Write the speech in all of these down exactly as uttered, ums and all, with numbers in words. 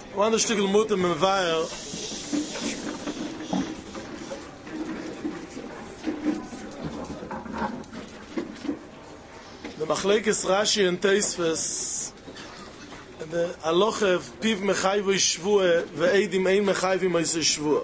One Stück Mut im Weil. Der Machlekes Rashi und Tosfos. Der Alochev piv mechayv shvua ve edim ein mechayv im shvua.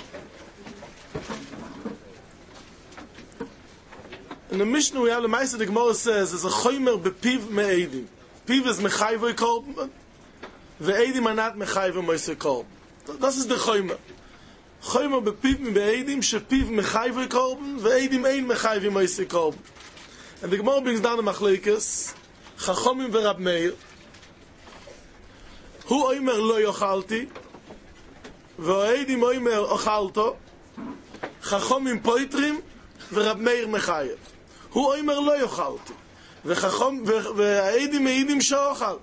In the Mishnah we have the Meister the Gemara says is a chomer bepiv me edim. Piv is mechayv kolben. Ve'edim are not mechayv moise kolben. Das ist der chomer. Chomer bepiv me be'edim shepiv mechayv kolben ve'edim ein mechayv moise kolben. And the Gemara brings down the machlekes Chachomim ve'Rab Meir. Hu oimer lo yochalti ve'edim oimer ochalto. Chachomim poitrim ve'Rab Meir mechayv. Hu oimer lo yochalti ve'chachom ve'edim meidim she'ochal.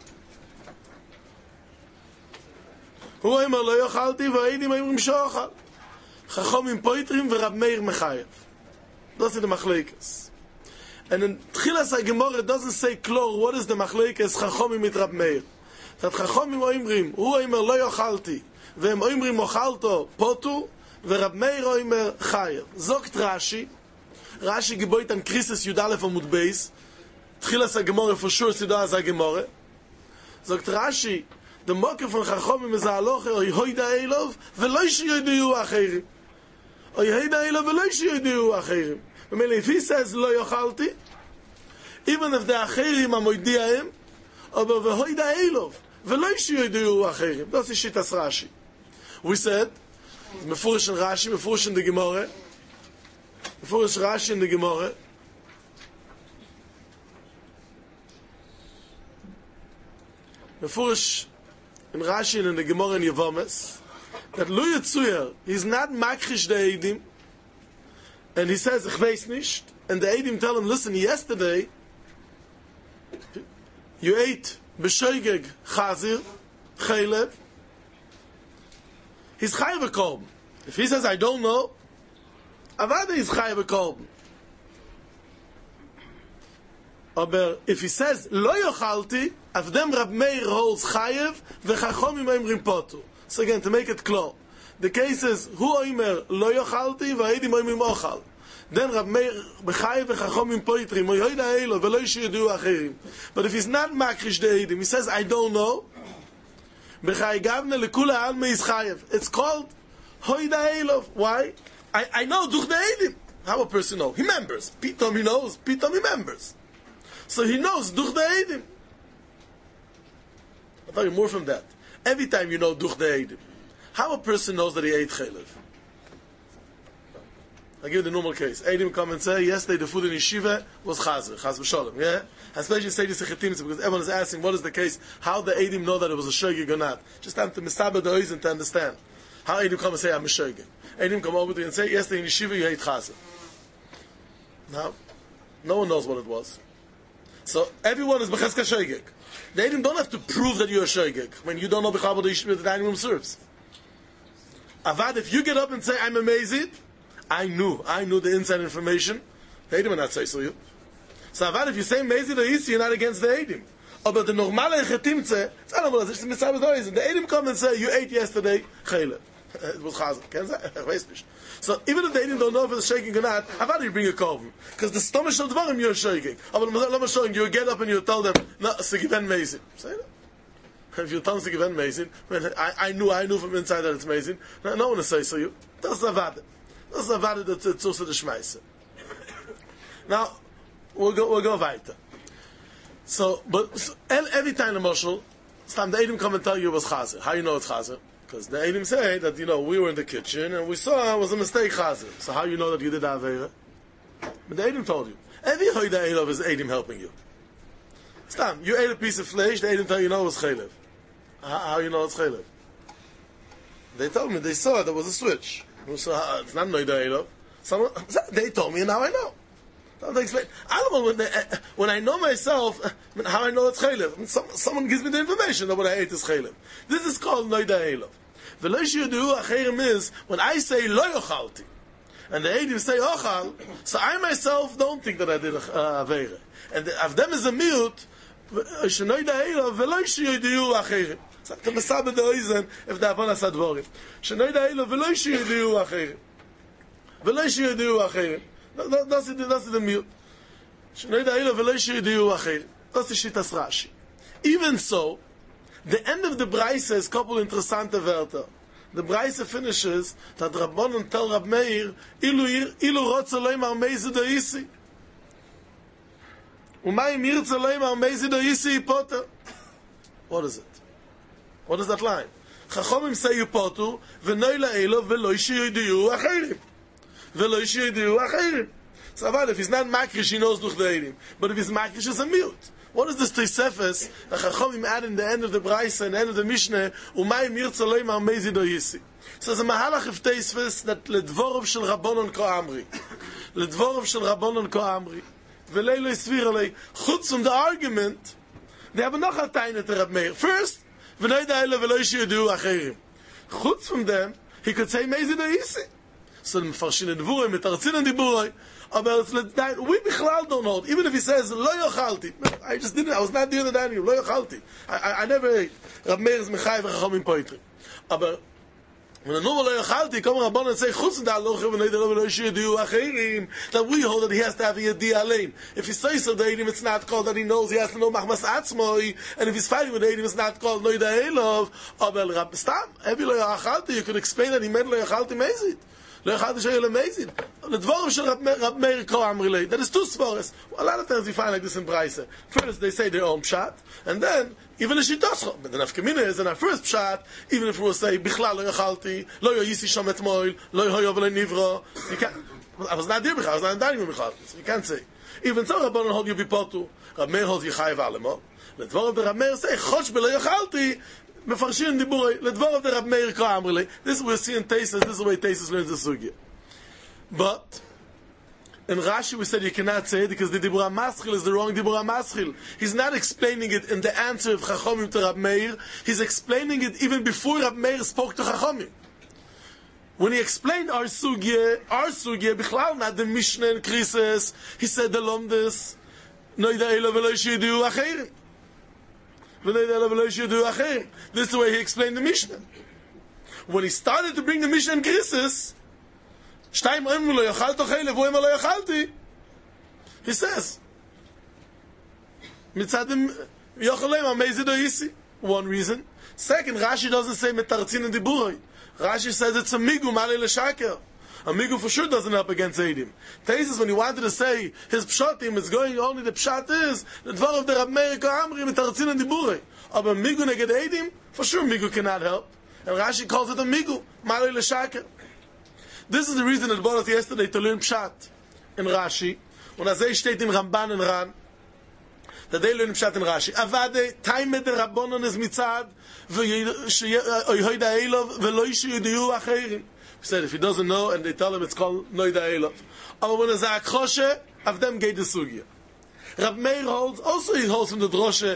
Hu oimer lo yochalti ve'edim meidim she'ochal. Chachomim poitrim ve'Rab Meir mechayv. Das ist the machlekes. And in Tchilas Gemara doesn't say clear what is the machlekes Chachomim mit Rab Meir. That Chachomim oimrim Hu oimer lo yochalti ve'em oimrim ochalto potu ve'Rab Meir oimer chayev. Zogt Rashi. Rashi geboit an Krisis Yudalef Amud Beis. Tchilas Gemara for sure Sidah as Gemara. Zogt Rashi, the mocker von Chachomim is a halacha oy hoida elov ve'lo shiyodu acherim. Oy hoida elov ve'lo shiyodu acherim. If he says lo yochalti, even if the acherim are moidiaim, aber vehoida elov ve'lo shiyodu acherim. That's the shitas Rashi. We said mefurish in Rashi, mefurish in the Gemara. Mefurish Rashi in the Gemara. Mefurish in Rashi in the Gemara in Yevomes that lo yitzuyer, he's not makrish the eidim, and he says ich weiß nicht, and the eidim tell him, listen, yesterday you ate b'shoigeg chazir chaylev. He's chayav a kolben. If he says I don't know, avada is chayav a kolben. Aber if he says lo yochalti, of them Rab Meir holds chayav v'chachomim oimrim potu. So again, to make it clear, the case is hu oimer lo yochalti v'edim oimrim ochal. Then Rab Meir b'chayav v'chachomim poitrim oyoida elo v'lo yishiyodu acherim. But if he's not makrish the edim, he says I don't know. B'chai gavne lekula alme is chayav. It's called hoida elo. Why? I I know duch the edim. How a person know? He remembers. Pitom he knows. Pitom he remembers. So he knows duch the edim. I'll tell you more from that. Every time you know duch the edim, how a person knows that he ate chaylev? I give you the normal case. Eidim come and say, yesterday the food in yeshiva was chazer, chaz v'sholem, yeah? Especially say this because everyone is asking, what is the case? How the Eidim know that it was a shogeg or not? Just time to misaber the oizen to understand. How Eidim come and say, I'm a shogeg. Eidim come over to you and say, yesterday in yeshiva you ate chazer. Now, no one knows what it was. So, everyone is b'cheska shogeg. The Eidim don't have to prove that you're a shogeg when you don't know b'chal what the yeshiva the dining room serves. Avad, if you get up and say, I'm amazing, I knew, I knew the inside information, the Eidim will not say so you. So Avad, if you say amazing or easy, you're not against the Eidim. Oh, but the normale chetimtze, it's not about this, it's mitzvah dois, and the Eidim come and say, you ate yesterday, chaylev. It was chazer. Can say? Ich weiß nicht. So, even if the Eidim don't know if it's shaking or not, Avad, you bring a korban. Because the stomach of the dvarim, you're shaking. Oh, but let me show you, you get up and you tell them, no, it's a given amazing. Say that. If you tell them to give amazing, I, I knew, I knew from inside that it's amazing. No, no one will say so you. That's Avad. That's Avad that's it's also the Shmeise. Now, we'll go, we'll go weiter. So, but so, every time the Moshel, the Eidim come and tell you it was Chazer. How you know it's Chazer? Because the Eidim say that, you know, we were in the kitchen and we saw it was a mistake Chazer. So how you know that you did Aveira? But the Eidim told you. Every Hoida Eilov is Eidim helping you. Stam, you ate a piece of flesh, the Eidim tell you know it was Chaylev. How, how you know it's Chaylev? They told me, they saw there was a switch. So, uh, it's not Hoida Eilov. Someone, they told me and now I know. I explain. I don't know when, they, uh, when I know myself, uh, how I know it's chaylev. Some, someone gives me the information that what I ate is chaylev. This is called noida elov. The lo shiyodu acherim is when I say lo yochalti, and the eidim say ochal, so I myself don't think that I did a uh, aveira. And the, of them is a miut, shenoida elov velo shiyodu acherim. to Masabed the Oizen, if the Avonas Advorim. Shenoida Eilo, v'lo yishu yidiu acherim. V'lo yishu yidiu acherim. That's it, that's the mute. Shenoida Eilo, v'lo yishu yidiu acherim. That's the Shittas Rashi. Even so, the end of the Braise is a couple interessante Wörter. The Braise finishes that Rabbanon tell Rab Meir, ilu ilu rotz Elohim ar meizu do isi. Umayim yirtz Elohim ar meizu do isi yipoter. What is it? What is that line? Chachomim say yipotu, v'noi la'elo, v'lo yishu yidiu acherim. V'lo yishu yidiu acherim. So, if he's not makrish, he knows duch the Eidim. But if he's makrish, he's a mute. What is this Tosefes that Chachamim add in the end of the Braisa and the end of the Mishnah? Umayim yirtz Elohim ar meizu do isi. So there's a mahalach of Tosefes that ledvorov shel Rabbanon ko amri, ledvorov shel Rabbanon ko amri, v'leilo yisvir alei. Chutz from the argument, they have noch a taina to Rab Meir. First, v'noi da'ela v'lo yishu yidiu acherim. Chutz from them, he could say meizu do isi. So the Mefarshim Dvurim, mitartzin and diburoi. About we bichlal don't hold. Even if he says lo yochalti, I just didn't. I was not doing the dining. Lo yochalti. I, I, I never ate. Rab Meir is mechayev v'chachamim poitri. But when a normal lo yochalti, come Rabbanon and say chutz da'alocha v'nei da'lo v'lo yishu yidiu acherim, that we hold that he has to have a yediyah alein. If he says so, the Eidim, it's not called that he knows. He has to know machmas atzmoi. And if he's fighting with the Eidim, it's not called noida elov. Aber Rab Stam, every lo yochalti, you could explain that he meant lo yochalti mezid. Lo yochalti sheyel amazing. The dvorim shel Rab Meir ko amri. That is two svaros. A lot of times we find like this in Braise. First they say their own pshat, and then even a shitoscho. But the nafkamina is in our first pshat. Even if we will say bichlal lo yochalti, lo yoyisi sham etmoil, lo yoyov lo nivro. You can't. I was not there bichlal. I was not in dining room bichlal. So you can't say. Even so, Rabbanon hold you bipotu. Rab Meir holds yichayev alemo. The dvorim the Rab Meir say chosh belo yochalti. Mefarshim diburei ledvar of the Rab Meir ko amri. This is what we see in Teisus. This is the way Teisus learns the sugya. But in Rashi we said you cannot say it because the Dibur HaMaschil is the wrong Dibur HaMaschil. He's not explaining it in the answer of Chachomim to Rab Meir. He's explaining it even before Rab Meir spoke to Chachomim. When he explained our sugya, our sugya, bichlal not the Mishnah and Krises, he said the Lomdes, noida elo v'lo yishu yidiu acherim. V'noida elo v'lo yishu yidiu acherim. This is the way he explained the Mishnah. When he started to bring the Mishnah and Krises, Shtayim oim lo yachal tochele, v'oim lo yachalti. He says, mitzadim yochaleim amazid o yisi. One reason. Second, Rashi doesn't say metartzin and diburoi. Rashi says it's a migu mali l'shaker. A migu for sure doesn't help against Eidim. Teisus, when he wanted to say his pshatim is going only the pshat is the dvar of the Rab Meir ko amri metartzin and diburoi. Aber migu neged Eidim, for sure migu cannot help. And Rashi calls it a migu mali l'shaker. This is the reason that brought us yesterday to learn Pshat in Rashi. Und as they steht in Ramban and Ran, that they learn Pshat in Rashi. Avade, time the Rabbanon is mitzad, v'yoida elov, v'lo yishu yidiu acherim. He said, if he doesn't know, and they tell him it's called noida elov. Aber when it's a akhoshe, of them gave the sugya. Rab Meir holds, also he holds from the droshe,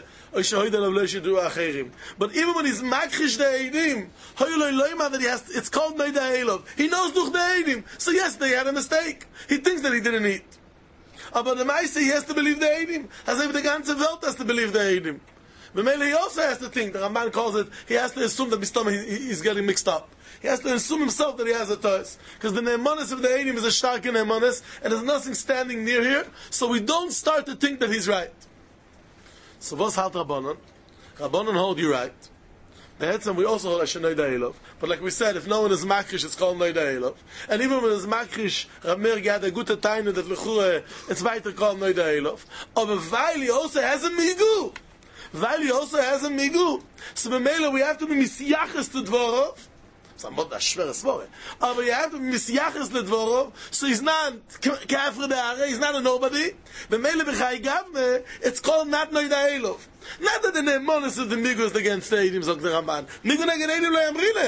but even when he's makrish the Eidim, that he has, it's called Noida Elov. He knows duch the Eidim. So yes, they had a mistake. He thinks that he didn't eat. But the Maise, he has to believe the Eidim. As if the ganze Welt has to believe the Eidim. But he also has to think, the Ramban calls it, he has to assume that Bistoma he's getting mixed up. He has to assume himself that he has a toes. Because the Neimanis of the Eidim is a stark Neimanis, and there's nothing standing near here, so we don't start to think that he's right. So what's halt Rabbanon? Rabbanon hold you right. That's and we also hold Asher Noida Elov. But like we said, if no one is makrish, it's called Noida Elov. And even when it's makrish, Rab Meir had a good time that lechure, it's weiter called Noida Elov. Aber weil he also has a migu. Weil he also has a migu. So b'meila we have to be misyachas to dvorov. Somewhat a schwere svore. Aber you have to be misyachas to dvorov. So he's not kafre de'are, he's not a nobody. B'meila b'chai gavne, it's called not Noida Elov. Not that the Neimanis of the migu is against the Eidim, zog the Ramban. Migu neged Eidim lo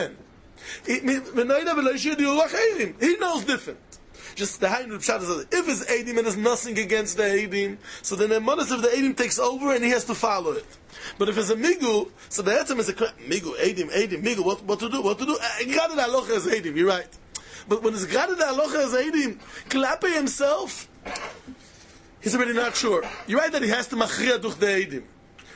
yamri lehen. He knows different. Just the Hainu Pshat is if it's Eidim and there's nothing against the Eidim, so the Neimanis of the Eidim takes over and he has to follow it. But if it's a migu, so the Etzem is a migu, Eidim, Eidim, migu, what, what to do, what to do? Grada da alocha is Eidim, you're right. But when it's Grada da alocha is Eidim, Klape himself, he's already not sure. You're right that he has to machriya duch the Eidim.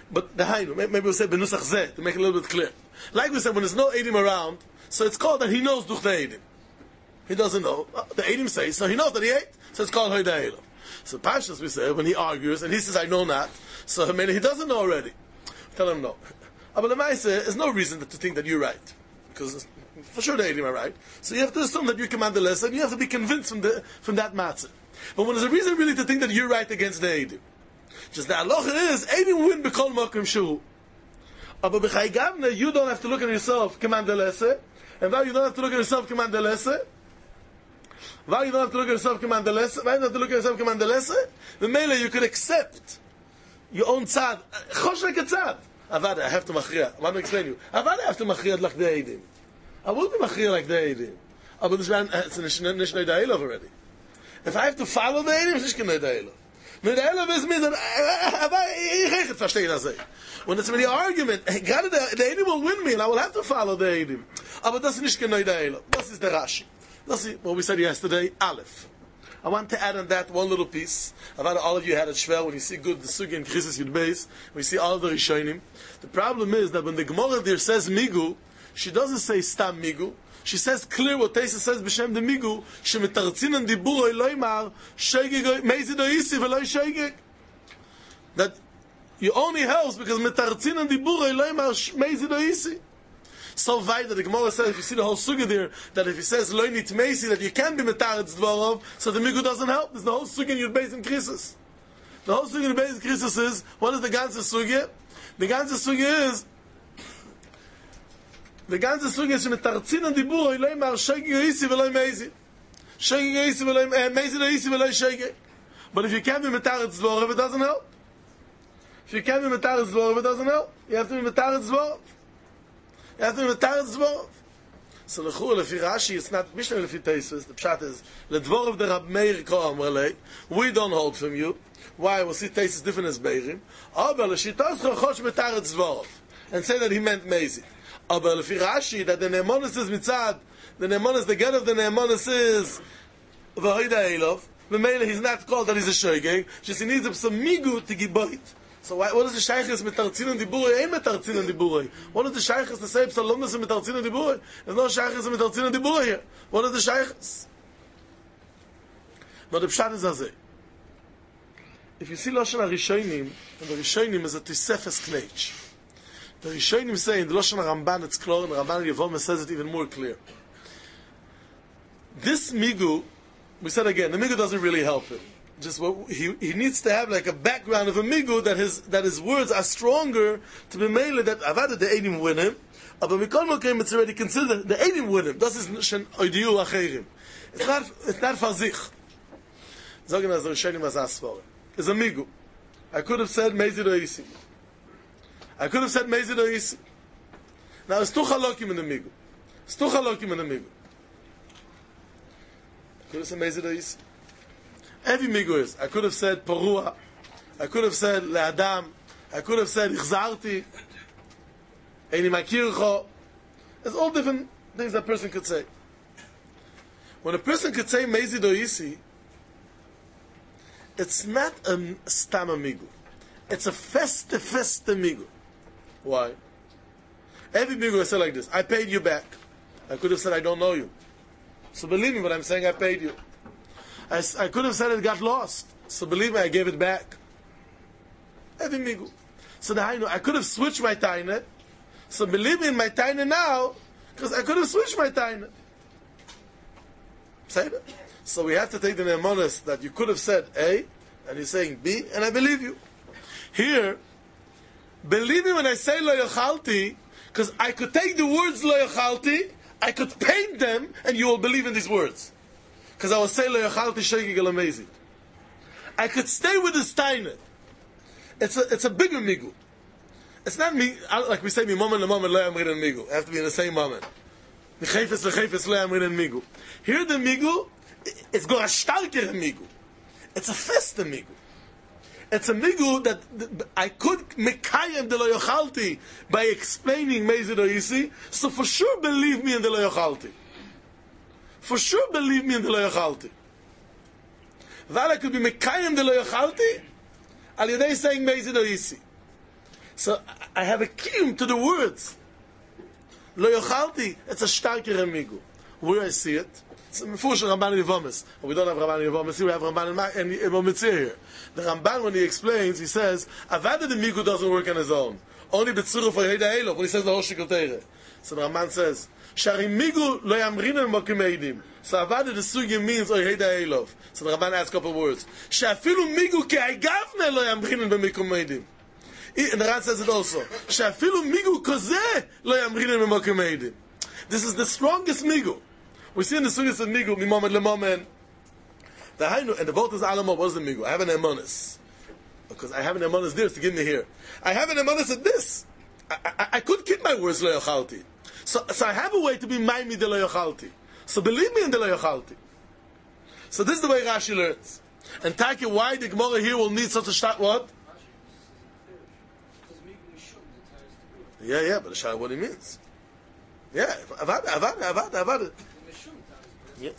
But the Hainu, maybe we'll say Benusach Zeh, to make it a little bit clear. Like we said, when there's no Eidim around, so it's called that he knows Duch the Eidim. He doesn't know. The Eidim say, so he knows that he ate, so it's called Hoida Eilam. So Pashas, we say, when he argues, and he says, I know not, so maybe he doesn't know already. Tell him no. But the Maisa, there's no reason to think that you're right. Because for sure the Eidim are right. So you have to assume that you command the lesson, and you have to be convinced from, the, from that matzah. But when there's a reason really to think that you're right against the Eidim, just the halacha is, Eidim win b'kol makom shu. But b'chai gavne, you don't have to look at yourself, command the lesson, and now you don't have to look at yourself, command the lesson. Why you don't have to look at yourself, command the lesson? Why you don't have to look at yourself, command the lesson? The mele you could accept your own tzad. Chosh like a tzad. Avada, I have to machriya. I want to explain to you. Avada, I have to machriya like the Eidim. I will be machriya like the Eidim. But this man, it's a nishnei da'ilov already. If I have to follow the Eidim, it's not da'ilov. No da'ilov is means that I can't verstehen das. When it's really argument, the Eidim will win me, and I will have to follow the Eidim. But that's not da'ilov. This is the Rashi. Let's see what we said yesterday, Aleph. I want to add on that one little piece. I've had all of you had at Shvel, when you see good, the Sugi and Krisis Yud Beis, when you see all of the Rishonim. The problem is that when the Gemara there says Migu, she doesn't say Stam Migu. She says clear what Teisa says b'shem the Migu, shemetartzinan diburo eloymar, sheigig meizid oisi v'loy sheigig. That you only helps because metartzinan diburo eloymar meizid oisi. So wide that the Gemara says, if you see the whole sugya there, that if he says loy nitmeisi, that you can be metaretz dvarov, so the migu doesn't help. There's the whole sugya in your base in krisis. The whole sugya in your base in krisis is, what is the ganze sugya? The ganze sugya is, the ganze sugya is shemetaretzin diburo loy mar sheigi oisi v'loy meisi, sheigi oisi v'loy meisi oisi v'loy sheigi. But if you can't be metaretz dvarov, it doesn't help. If you can't be metaretz dvarov, it doesn't help. You have to be metaretz dvarov. You have to be metaretz dvorov. So l'chur, lefi Rashi, it's not Mishnah lefi Teisus. The pshat is, ledvorov de Rab Meir ko amrelei, we don't hold from you. Why? We'll see Teisus different as Beirim. Aber l'shitos chochosh metaretz dvorov. And say that he meant mezid. Aber lefi Rashi, that the Ne'emonis is mitzad, the Ne'emonis, the get of the Ne'emonis is v'hoida elov. V'meila, he's not called that he's a shoygeg. Just he needs some migu to giboit. So why, what is the shaykhis metartzin and diburei? Ain't metartzin and diburei. What is the shaykhis to say psalomnas and metartzin and diburei? There's no shaykhis and metartzin and diburei here. What is the shaykhis? But the pshat is azeh. If you see Lashon HaRishonim, and the Rishonim is a Tisefes Knech. The Rishonim say in the Lashon HaRamban it's clear, and the Ramban Yevomah says it even more clear. This migu, we said again, the migu doesn't really help him. Just what he he needs to have like a background of a migu that his that his words are stronger to be made that avada the Eidim win him. But mikol mokem it's already considered the Eidim win him. Das ist shen oidiu acherim. It's not it's not fazich. Sagen as Rishonim as asfor. It's a migu. I could have said mezid oisi. I could have said mezid oisi. Now it's two halokim in the migu. It's two halokim in the migu. I could have said mezid oisi. Every migu is. I could have said porua. I could have said le'adam. I could have said ichzarti. Eini makircho. There's all different things that a person could say. When a person could say mezid oisi, it's not a stama migu. It's a feste feste migu. Why? Every migu I say like this. I paid you back. I could have said I don't know you. So believe me when I'm saying I paid you. I, I could have said it got lost. So believe me, I gave it back. Every migu. So the I could have switched my taina. So believe me in my taina now, because I could have switched my taina. Say that. So we have to take the ne'emonos that you could have said A, and you're saying B, and I believe you. Here, believe me when I say lo yochalti, because I could take the words lo yochalti, I could paint them, and you will believe in these words. Because I will say lo yochalti sheigig el amazing. I could stay with the steiner. It's a it's a bigger migu. It's not me like we say mi moment le moment lo yamrin migu. It have to be in the same moment. The chayfes le chayfes lo yamrin migu. Here the migu, it's got a starker migu. It's a feste migu. It's a migu that I could mekayem de lo yochalti by explaining mezid oisi. So for sure believe me in the lo yochalti. For sure believe me in the lo yochalti. That I could be mekayem de lo yochalti al yedei saying mezid oisi. So I have a key to the words. Lo yochalti, it's a starker migu. Where I see it, it's a mefush Ramban Yevomis. We don't have Ramban Yevomis here, we have Ramban and Yevomitzir here. The Ramban, when he explains, he says, Avada the migu doesn't work on his own. Only b'tzuru for Yehuda Elov, when he says the whole Shikol Teire. So the Ramban says, Shari migu lo yamrinu mokim eidim. So Avada the sugi means Yehuda Elov. So the Ramban adds a couple of words. Shafilu migu ke agavne lo yamrinu b'mikum eidim. And the Ran says it also. Shafilu migu kozeh lo yamrinu b'mokim eidim. This is the strongest migu. We see in the Sugyas of migu, mimomen lemomen. The Hainu, and the vote is alamo. What is the migu? I have an emonis. Because I have an emonis there to give me here. I have an emonis at this. I, I, I could keep my words lo yochalti. So, so I have a way to be maimi de lo yochalti. So believe me in the lo yochalti. So this is the way Rashi learns. And Taki, why the Gemara here will need such a shtat what? Yeah, yeah, but the what he means. Yeah, avada, avada, avada, avada. Yeah.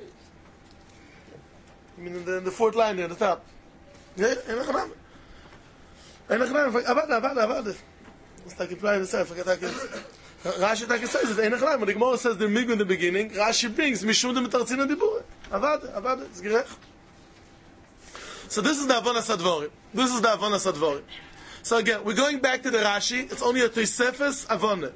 I mean, in the, in the fourth line there, at the top. Yeah, in the Chanam. In the Chanam, avada, avada, avada. It's like implying itself. Rashi Taki says it, in the Chanam. When the Gemara says the migu in the beginning, Rashi brings mishum de mitartzin dibur. Avada, avada, it's gerech. So this is the Avonas Advorim. This is the Avonas Advorim. So again, we're going back to the Rashi. It's only a Tosefes Avonah.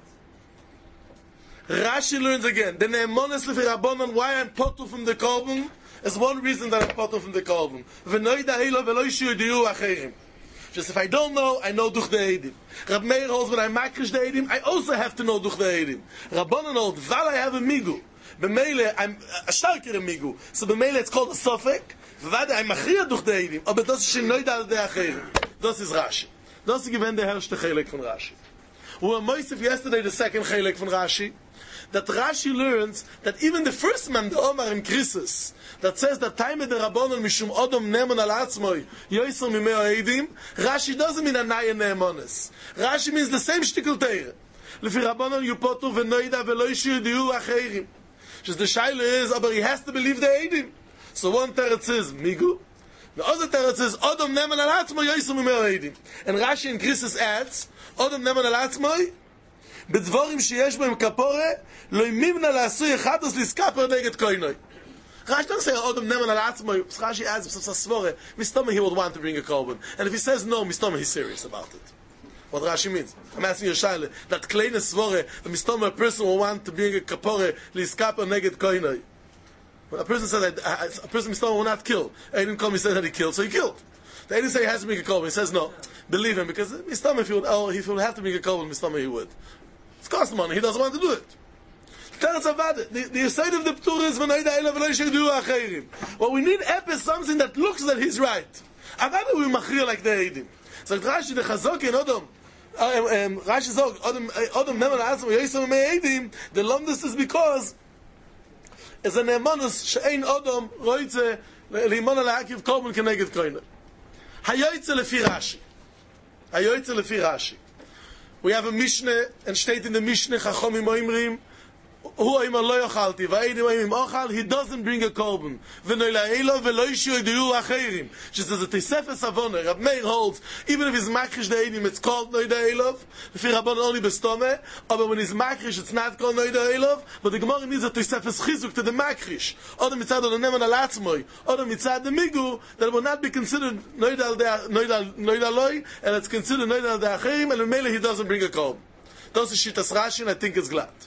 Rashi learns again. The Ne'emones Lefi Rabbanon, why I'm potu from the Korban, is one reason that I'm potu from the Korban. V'noi da'ilo v'lo yishu yidiyu acherim. Just if I don't know, I know duch the Eidim. Rab Meir holds when I makrish the Eidim, I also have to know duch the Eidim. Rabbanon holds, while I have a migu, b'meile, I'm a starker migu, so b'meile it's called a sofek, v'vada I'm machriya duch the Eidim, aber das ist shenoi da'al de acherim. Das is Rashi. Das ist gewähnt der herrschste Chelek von Rashi. We were Moisef yesterday, the second Chelek von Rashi, that Rashi learns that even the first man, the Omar in Krisis, that says that time of the Rabbanon mishum odom nemon al atzmoi yoiser mimeo eidim, Rashi doesn't mean anaya neemones. Rashi means the same shtickle teire. Lefi Rabbanon yupotu v'noida v'lo yishu yidiyu acherim. Just the shaila is, but he has to believe the eidim. So one teretz is migu, the other teretz is odom nemon al atzmoi yoiser mimeo eidim. And Rashi in Krisis adds, odom nemon al atzmoi בדבורים שיש בהם כפורה, לא ימימנה לעשוי אחדוס לסקפר נגד קוינוי. Rashi doesn't say, Odom neman al atzmoi. Rashi adds, Mistoma, he would want to bring a korban. And if he says no, Mistoma, he's serious about it. What Rashi means. I'm asking you, Shaila, that kleine svore, the Mistoma, a person will want to bring a kapore, liskaper neged koinoi. When a person says that, a person Mistoma will not kill. Eidim come, he says that he killed, so he killed. They didn't say he has to bring a korban. He says no. Believe him, because Mistoma, if he would, oh, if he would have to bring a korban, Mistoma, he would. It's cost money. He doesn't want to do it. The, the side of the Ptur is what we need is something that looks that he's right. Avada we machrir like the Eidim. So Rashi the Chazok in Odom. Rashi says Odom Odom never asked me Yisrael me Eidim. The longest is because as an emanus she'ein Odom roitze leimon al hakiv korban keneged koiner. Hayoytze lefi Rashi. Hayoytze lefi Rashi. We have a Mishnah, and state in the Mishnah, Chachomim Oimrim, Hu Oimar Lo Yochalti, Va'edim Oimim Ochal, he doesn't bring a korban. V'noi la'elo v'lo yishu yidiyu acherim. Just as a Tosefes Avonah, Rab Meir holds, even if he's makrish the Eidim, it's called Noi Da'elov, Lefi Rabban only bestome, but when he's makrish, it's not called Noi Da'elov, but the Gemara needs a Tosefes Chizuk to the makrish. Oder mitzad or neman al atzmoi, oder mitzad the migu, that will not be considered Noi Da'loi, and it's considered Noi Da'acherim, and Mele he doesn't bring a korban. Those are Shittas Rashi, and I think it's glad.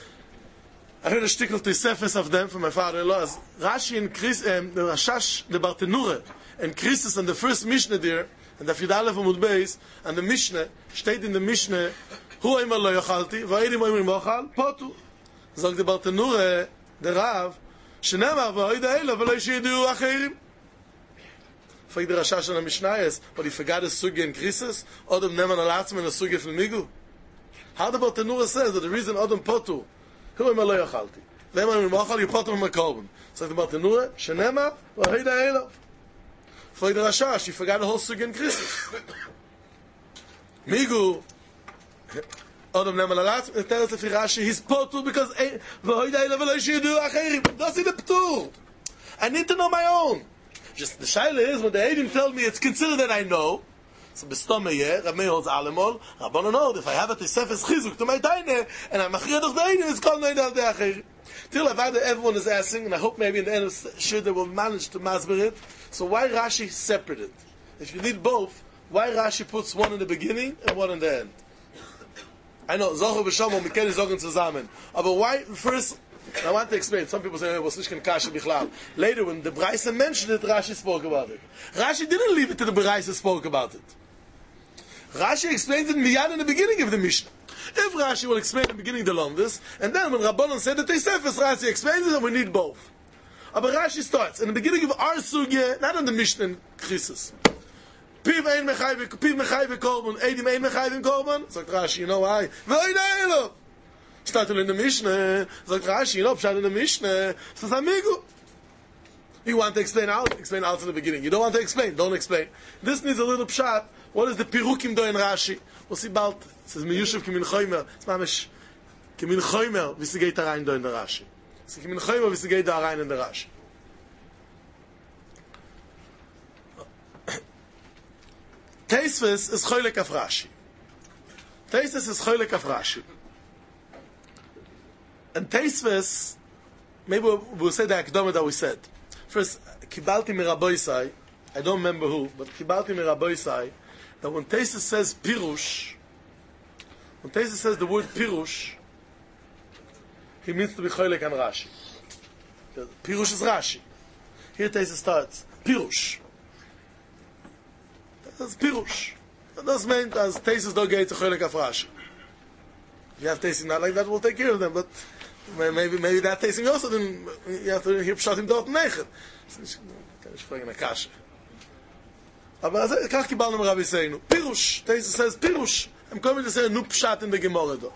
I heard a shtickle Tosefes of them from my father-in-law. Rashi and Chris, um, the Rashash, the Bartenura, and Krisis, and the first Mishnah there, and the Fid Aleph Amud Beis, and the Mishnah, steht in the Mishnah, Hu Oimar Lo Yochalti, Va'edim Oimrim Ochal, Potu. Sagt the Bartenura, the Rav, Shenemar Va'oid Ha'ela, V'lo yishu yidiyu acherim. Fragt the Rashash and the Mishnah is, but he forgot his Sugya in Krisis, Odom Neman Al Atzman, a Sugya from Migu. How the Bartenura says that the reason Odom Potu, Hu Oimar Lo Yochalti. V'eimar Oimrim Ochal, you Potu from a korban. So the Bartenura, Shenemar Va'oid Ha'ela. For the Rashash, he forgot the whole Sugya in Krisis. Migu, Odom Neman Al Atzman, tells the Rashi, he's Potu because V'oid Ha'ela V'lo yishu yidiyu acherim. That's in the Ptur. I need to know my own. Just the shaila is when the Eidim tell me it's considered that I know. So bestome yeah, Rav Meir holds allemal. Rabbanon hold, if I have a tesefes chizuk to my taine, and I'm achriad of the eine, it's called noida al de'achir. Till Avada, everyone is asking, and I hope maybe in the end of Shir they will manage to masber it. So why Rashi separated? If you need both, why Rashi puts one in the beginning and one in the end? I know, Zocher v'Shomor, we can't sagen zusammen. But why, first, I want to explain. Some people say, was nicht kein Kasha bichlal. Later, when the Braisa mentioned it, Rashi spoke about it. Rashi didn't leave it to the Braisa spoke about it. Rashi explains it miyad in the beginning of the Mishnah. If Rashi will explain in the beginning the Lomdus, and then when Rabbanon said that they Tesefes, Rashi explains it, and we need both. But Rashi starts in the beginning of our sugya, not in the Mishnah in Krisis. Piv ein mechayv, piv mechayv korban, edim ein mechayv korban. Sagt Rashi, you know why? V'oida elo. Started in the Mishnah. Sagt Rashi, you know, Pshat in the Mishnah. Says amigo. You want to explain out? Explain out in the beginning. You don't want to explain? Don't explain. This needs a little Pshat. What is the pirukim do in Rashi? We'll see bald. It says miyushav kimin choymer. It's mamish kimin choymer. Wie sie geht da rein do in der Rashi. It's kimin choymer. Wie sie geht da rein in der Rashi. Teisves is choylek af Rashi. Teisves is choylek af Rashi. And Teisves, maybe we'll, we'll say the akdama that we said. First, kibalti mi Rabboisai, I don't remember who, but kibalti mi Rabboisai, that when Teisves says pirush, when Teisves says the word pirush, he means to be choylek on Rashi. Pirush is Rashi. Here Teisves starts, pirush. That's pirush. That does mean as Teisves don't get to choylek of Rashi. If you have tasting not like that, we'll take care of them, but maybe maybe that tasting also, then you have to hear Pshatim dort negen. Kann ich fragen, Akasha. Aber das kach kibalnu mit Rabbi Seinu. Pirush. Teisves says pirush. I'm coming to say nu Pshat in the Gemara do.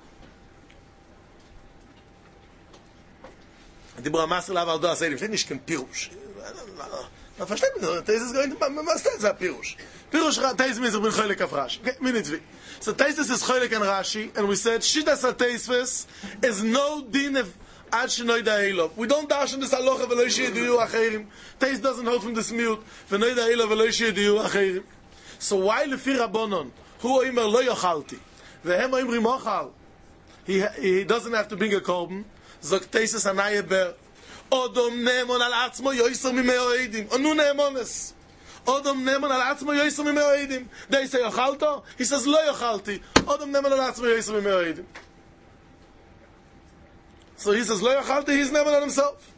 Dibra Maser lav al do asayim. Steht nicht kein pirush. Man versteht mich nicht. Teisves going to, was steht da pirush? Pirush, Teisves means ich bin choylek auf Rashi. Okay, minute wie. So Teisves is choylek on Rashi, and we said Shitas Teisves is no din of ad shenoi da'elov. We don't dash in this halacha v'lo yishiyediyu acherim. Teisves doesn't hold from this mute v'noi da'elov v'lo yishiyediyu acherim. So why lefi Rabbanon hu oimer lo yochalti v'hem oimrim ochal? He he doesn't have to bring a korban. Zok Teisves anaye ber odom neemon al atzmo yoiser mimeo eidim. Onu neemones. Odom neman al atzmo yoyser mimeo eidim. They say yochalto. He says lo yochalti. Odom neman al atzmo yoyser mimeo eidim. So he says lo yochalti. He's neman on himself.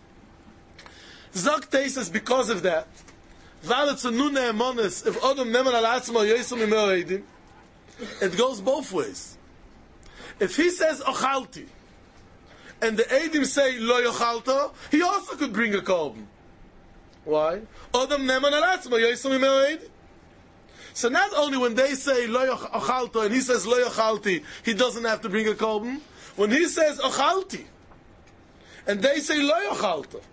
Zok Teisves because of that. Val it's a nu neemones. If odom neman al atzmo yoyser mimeo eidim, it goes both ways. If he says ochalti, and the eidim say lo yochalto, he also could bring a korban. Why? Odom neman al atzmo yoyser mimeo eidim. So not only when they say lo yochalto and he says lo yochalti, he doesn't have to bring a korban. When he says ochalti and they say lo yochalto,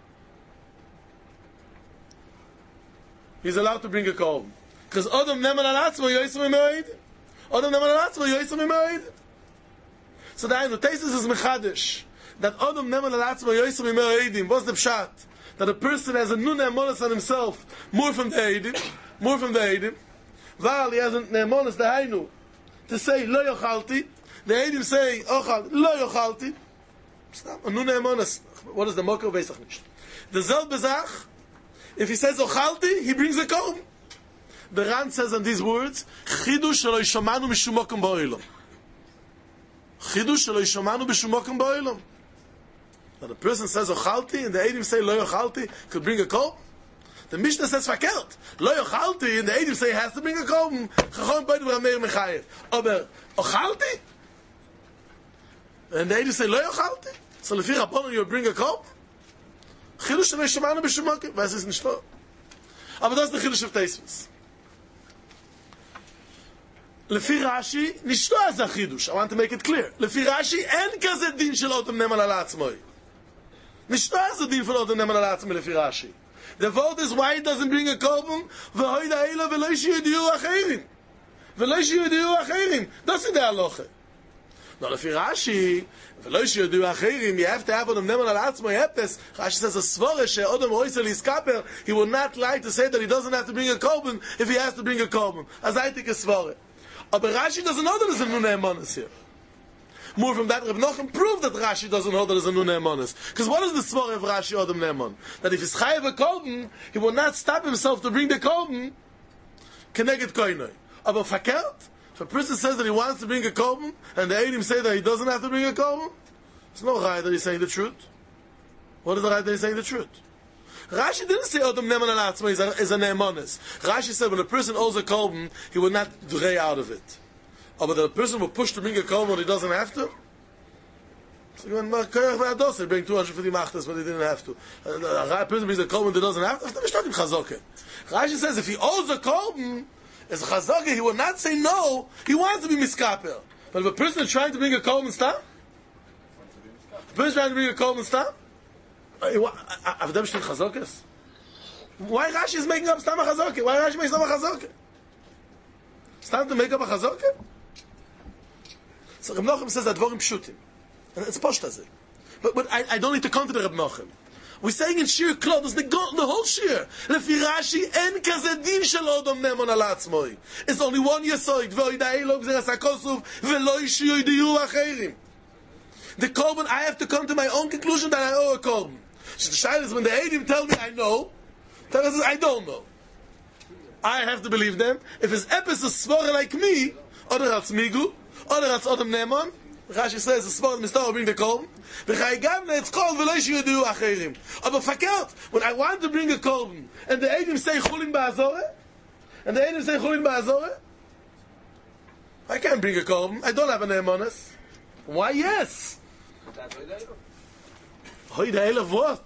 he's allowed to bring a korban. Because odom neman al atzmo yoyser mimeo eidim. Odom neman al atzmo yoyser mimeo eidim. So the Teisves is mechadish that odom neman al atzmo yoyser mimeo eidim. What's the pshat? That a person has a nun ne'emonis on himself, more from the eidim, more from the eidim. While he has a ne'emonis the hainu to say lo yochalti, the eidim say ochal lo yochalti. A nun ne'emonis. What is the mokar beisach nicht? The zel bezach. If he says ochalti, he brings a korban. The Ran says on these words, chidush shelo yishamanu mishum mokum ba'olam. Chidush shelo yishamanu mishum mokum ba'olam. Now the person says ochalti and the eidim say lo yochalti, could bring a korban. The Mishnah says fakert lo yochalti and the eidim say he has to bring a korban. Chacham b'aydu v'rameir mechayev. Aber ochalti and the eidim say lo yochalti. So lefi Rabbanon you bring a korban. Chidush shelo yishamanu mishum mokum. Was ist nicht so? Aber das ist der Chidush of Teisves. Lefi Rashi nicht so as a Chidush. I want to make it clear. Lefi Rashi en kaze din shel odom neman al atzmoi. Nicht nur so din von odom neman al atzmoi lefi Rashi. The vote is why he doesn't bring a korban. V'hoi da'ila v'lo yishiyediyu acherim. V'lo yishiyediyu acherim. Das ist der Halacha. No, if you're Rashi, you have to have Odom Neman al Atzmo Epes. Rashi says a svore she Odom Oisel Iskaper. He will not lie to say that he doesn't have to bring a korban if he has to bring a korban. As I think a svore. But Rashi doesn't know that there's a Nun Emonis here. More from that, Reb Nochem proved that Rashi doesn't hold that as a Nun Emonis. Because what is the svore of Rashi Odom Neman? That if he's chayav a korban, he will not stop himself to bring the korban keneged koinoi. Aber fakert, if a person says that he wants to bring a korban, and the Eidim say that he doesn't have to bring a korban, it's no right that he's saying the truth. What is the right that he's saying the truth? Rashi didn't say Odom Neman al Atzmo is a, is a Ne'emonis. Rashi said when a person owes a korban, he will not dray out of it. Oh, but the person will push to bring a korban when he doesn't have to? So when Koyach V'Ados, he bring two hundred fifty machtas when he didn't have to. A person brings a korban that doesn't have to, that's not in Chazokeh. Rashi says if he owes a korban, as a Chazokeh, he will not say no, he wants to be miskaper. But if a person is trying to bring a korban stop, a person is trying to bring a korban stop, Avdem Shtin Chazokes? Why Rashi is making up Stam a Chazokeh? Why Rashi makes up a Chazokeh? Stam to make up a Chazokeh? So Reb Nochem says that Dvorim Pshutim. And it's posh as it. But, but I, I don't need to come to the Reb Nochem. We're saying in Shir Klal, there's the, the whole Shir. Lefi Rashi en kazedin shel Odom Neman al Atzmoi. It's only one Yesoid. V'oidai lo gzeras hakosuf v'lo ishiyu yidiyu acherim. The korban, I have to come to my own conclusion that I owe a korban. So the shayla is when the Eidim tell me I know, tell us I don't know. I have to believe them. If his epis is svore like me, oder als migu, oder als Odom Neman, Rashi says, the svore mistar will bring the korban. V'chaygav ne'etz kol v'lo ishiyu yidiyu acherim. Aber fakert, when I want to bring a korban, and the Eidim say chulin ba'azoreh, and the Eidim say chulin ba'azoreh, I can't bring a korban. I don't have an emonis. Why yes? Hoida Elav what?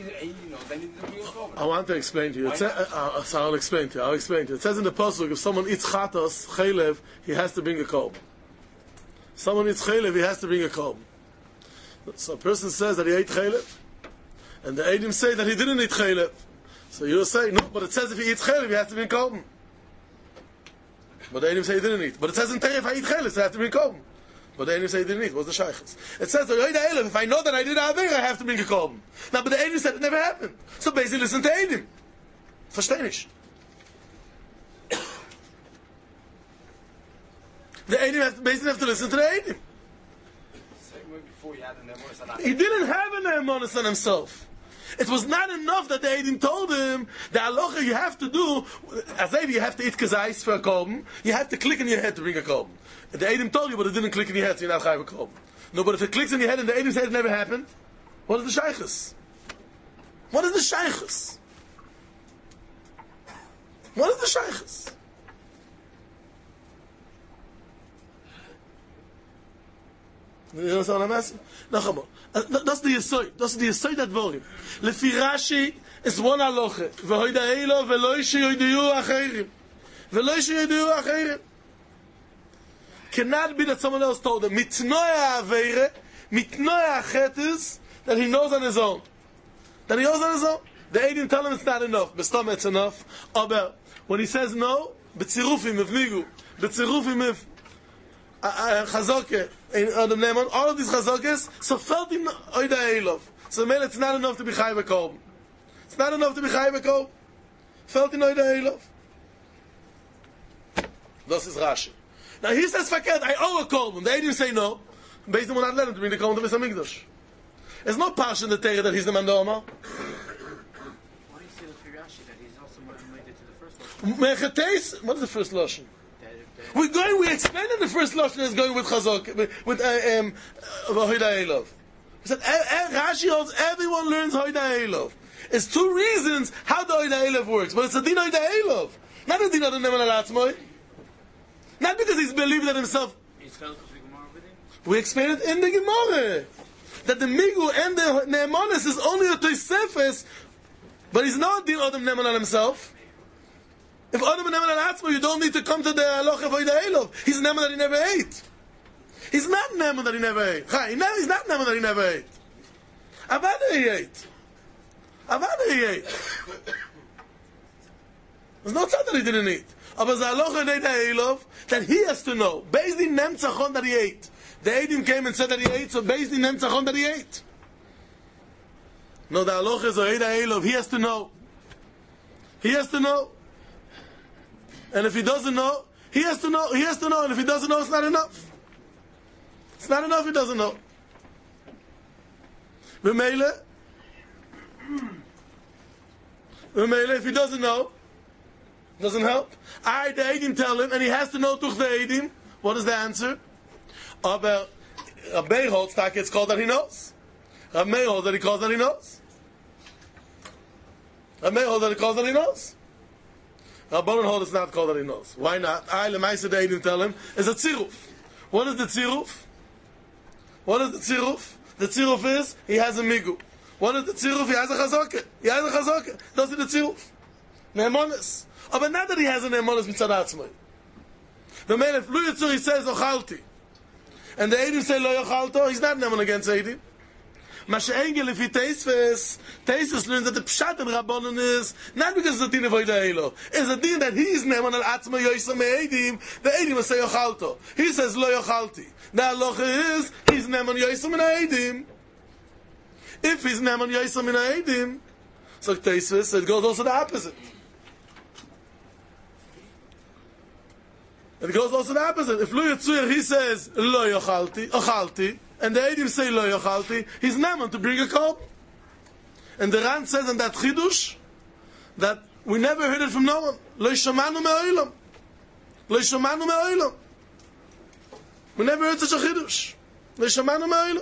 I want to explain to you. It sa- uh, uh, so I'll explain to you. I'll explain to you. It says in the pasuk, if someone eats chatos, chaylev, he has to bring a korban. Someone eats chaylev, he has to bring a korban. So a person says that he ate chaylev, and the Eidim say that he didn't eat chaylev. So you'll say, no, but it says if he eats chaylev, he has to bring korban. But the Eidim say he didn't eat. But it says in Teref, if I eat chaylev, so I have to bring korban. But the Eidim say he didn't eat. What's the shaykhs? It says, if I know that I did Aveira, I have to bring a korban. Now, but the Eidim said it never happened. So basically listen to Eidim. Versteh nicht. The Eidim have to, basically have to listen to the Eidim. He didn't have an Ne'emonis on himself. It was not enough that the Eidim told him, the halacha you have to do, as if you have to eat kazais for a korban, you have to click in your head to bring a korban. The Eidim told you, but it didn't click in your head, so you're not chayav a korban. No, but if it clicks in your head and the Eidim said it never happened, what is the shaykhus? What is the shaykhus? What is the shaykhus? You know what I'm asking? No, come on. Uh, that's the Yesoid. That's the Yesoid that Dvorim. Lefi Rashi is one halacha. V'hoida eilo v'lo ishiyu yidiyu acherim. V'lo ishiyu yidiyu acherim. Cannot be that someone else told him. Mitnoya aveire, mitnoya achetis, that he knows on his own. That he knows on his own. The Eidim tell him it's not enough. Bestom it's enough. Aber when he says no, betzirufim if migu, betzirufim if chazokeh, Odom Neman, all of these chazokes, so felt him oida eilov. So man, it's not enough to be chayav a korban. It's not enough to be chayav a korban. Felt him oida eilov. This is Rashi. Now he says, "Fakert, I owe a korban." The Eidim say no. Based on what I let him to bring the korban to Beis Hamikdash. There's no parsha in the Torah that he's the man the Omar. Why do you say the Rashi that he's also related to the first one? What is the first lashon? We're going. We explained that the first lashon is going with chazok, with, with uh, um, hoida elov. We said Rashi holds everyone learns hoida elov. It's two reasons how the hoida elov works, but it's a din hoida elov, not a din of the neman al atzmoi. Not because he's believing that himself. We explained it in the Gemara that the migu and the ne'emonis is only a toisefes, but he's not din Odom Neman on himself. If Odom Neman al Atzmo, you don't need to come to the halacha of Hoida Elov. He's Neman that he never ate. He's not Neman that he never ate. He's not Neman that he never ate. Avada he ate. Avada he ate. There's no time that he didn't eat. Aber the halacha of Hoida Elov, that he has to know, based in Nemtzachon that he ate. The Eidim came and said that he ate, so based in Nemtzachon that he ate. No, the halacha is Oeda Elov. He has to know. He has to know. And if he doesn't know, he has to know. He has to know. And if he doesn't know, it's not enough. It's not enough if he doesn't know. V'meile, v'meile, if he doesn't know, doesn't help. I, the Eidim, tell him, and he has to know Tuch the Eidim. What is the answer? Aber Rabbi holds that it's called that he knows. Rabbi holds that he calls that he knows. Rabbi holds that he calls that he knows. Rabbanon holds it's not called that he knows. Why not? I, Lemaisa, the Eidim, tell him, is a tziruf. What is the tziruf? What is the tziruf? The tziruf is, he has a migu. What is the tziruf? He has a chazokah. He has a chazokah. That's the tziruf. Ne'emonis. Oh, but not that he has a ne'emonis mitzad atzmai. The man, if Lu Yitzur, he says, ochalti. And the Eidim say, lo yochalto, he's not ne'emon against Eidim. Masha Engel, if he teisves, teisves learns that the pshat in Rabbanon is, not because it's a din of Oida Elo, it's a din that he is ne'emon al atzmai yoysa me'edim, the Eidim will say ochalto. He says, lo yochalti. The halacha is, he's ne'emon yoysa min ha'edim. If he's ne'emon yoysa min ha'edim, so teisves, it goes also the opposite. It goes also the opposite. If Lu Yitzur, he says, lo yochalti, ochalti, and the Eidim say lo yochalti, he's neman to bring a korban. And the Ran says in that chidush, that we never heard it from no one. Lo yishamanu me'olam. Lo yishamanu me'olam. We never heard such a chidush. Lo yishamanu me'olam.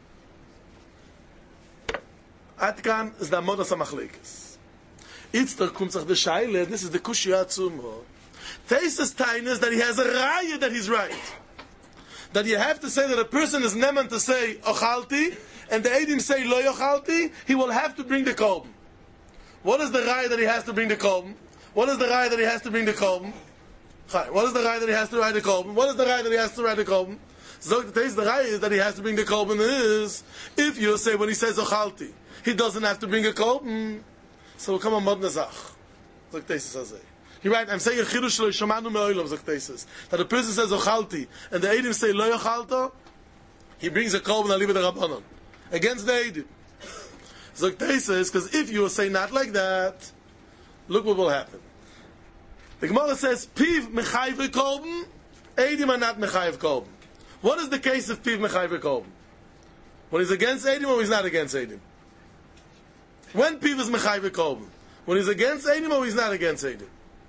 Atkan is the Amodas HaMachlekes. Itzter kommt sich the Shaila, this is the Kushya Tzumah. Taisa's time is that he has a raya that he's right. That you have to say that a person is neman to say ochalti, and the Eidim say lo yochalti, he will have to bring the korban. What is the raya that he has to bring the korban? What is the raya that he has to bring the korban? What is the raya that he has to write the korban? What is the raya that he has to write the korban? So the taste the raya is that he has to bring the korban is, if you say when he says ochalti, he doesn't have to bring a korban. So come on, modnazach. Like Taisa says. You're right, I'm saying a chidush lo yishamanu me'olam, zok Teisus. That a person says ochalti, and the Eidim say lo yochalto, he brings a korban aliba de Rabbanon. Against the Eidim. Zok Teisus, because if you say not like that, look what will happen. The Gemara says, piv mechayve korban, Eidim are not mechayve korban. What is the case of piv mechayve korban? When he's against Eidim or he's not against Eidim? When piv is mechayve korban? When he's against Eidim or he's not against Eidim?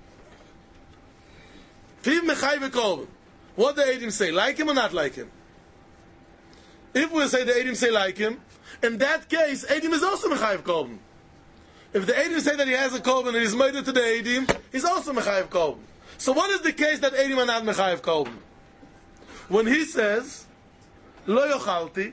Piv mechayve korban. What the Eidim say? Like him or not like him? If we say the Eidim say like him, in that case, Eidim is also mechayve korban. If the Eidim say that he has a korban and he's made it to the Eidim, he's also mechayve korban. So what is the case that Eidim are not mechayve korban? When he says, lo yochalti,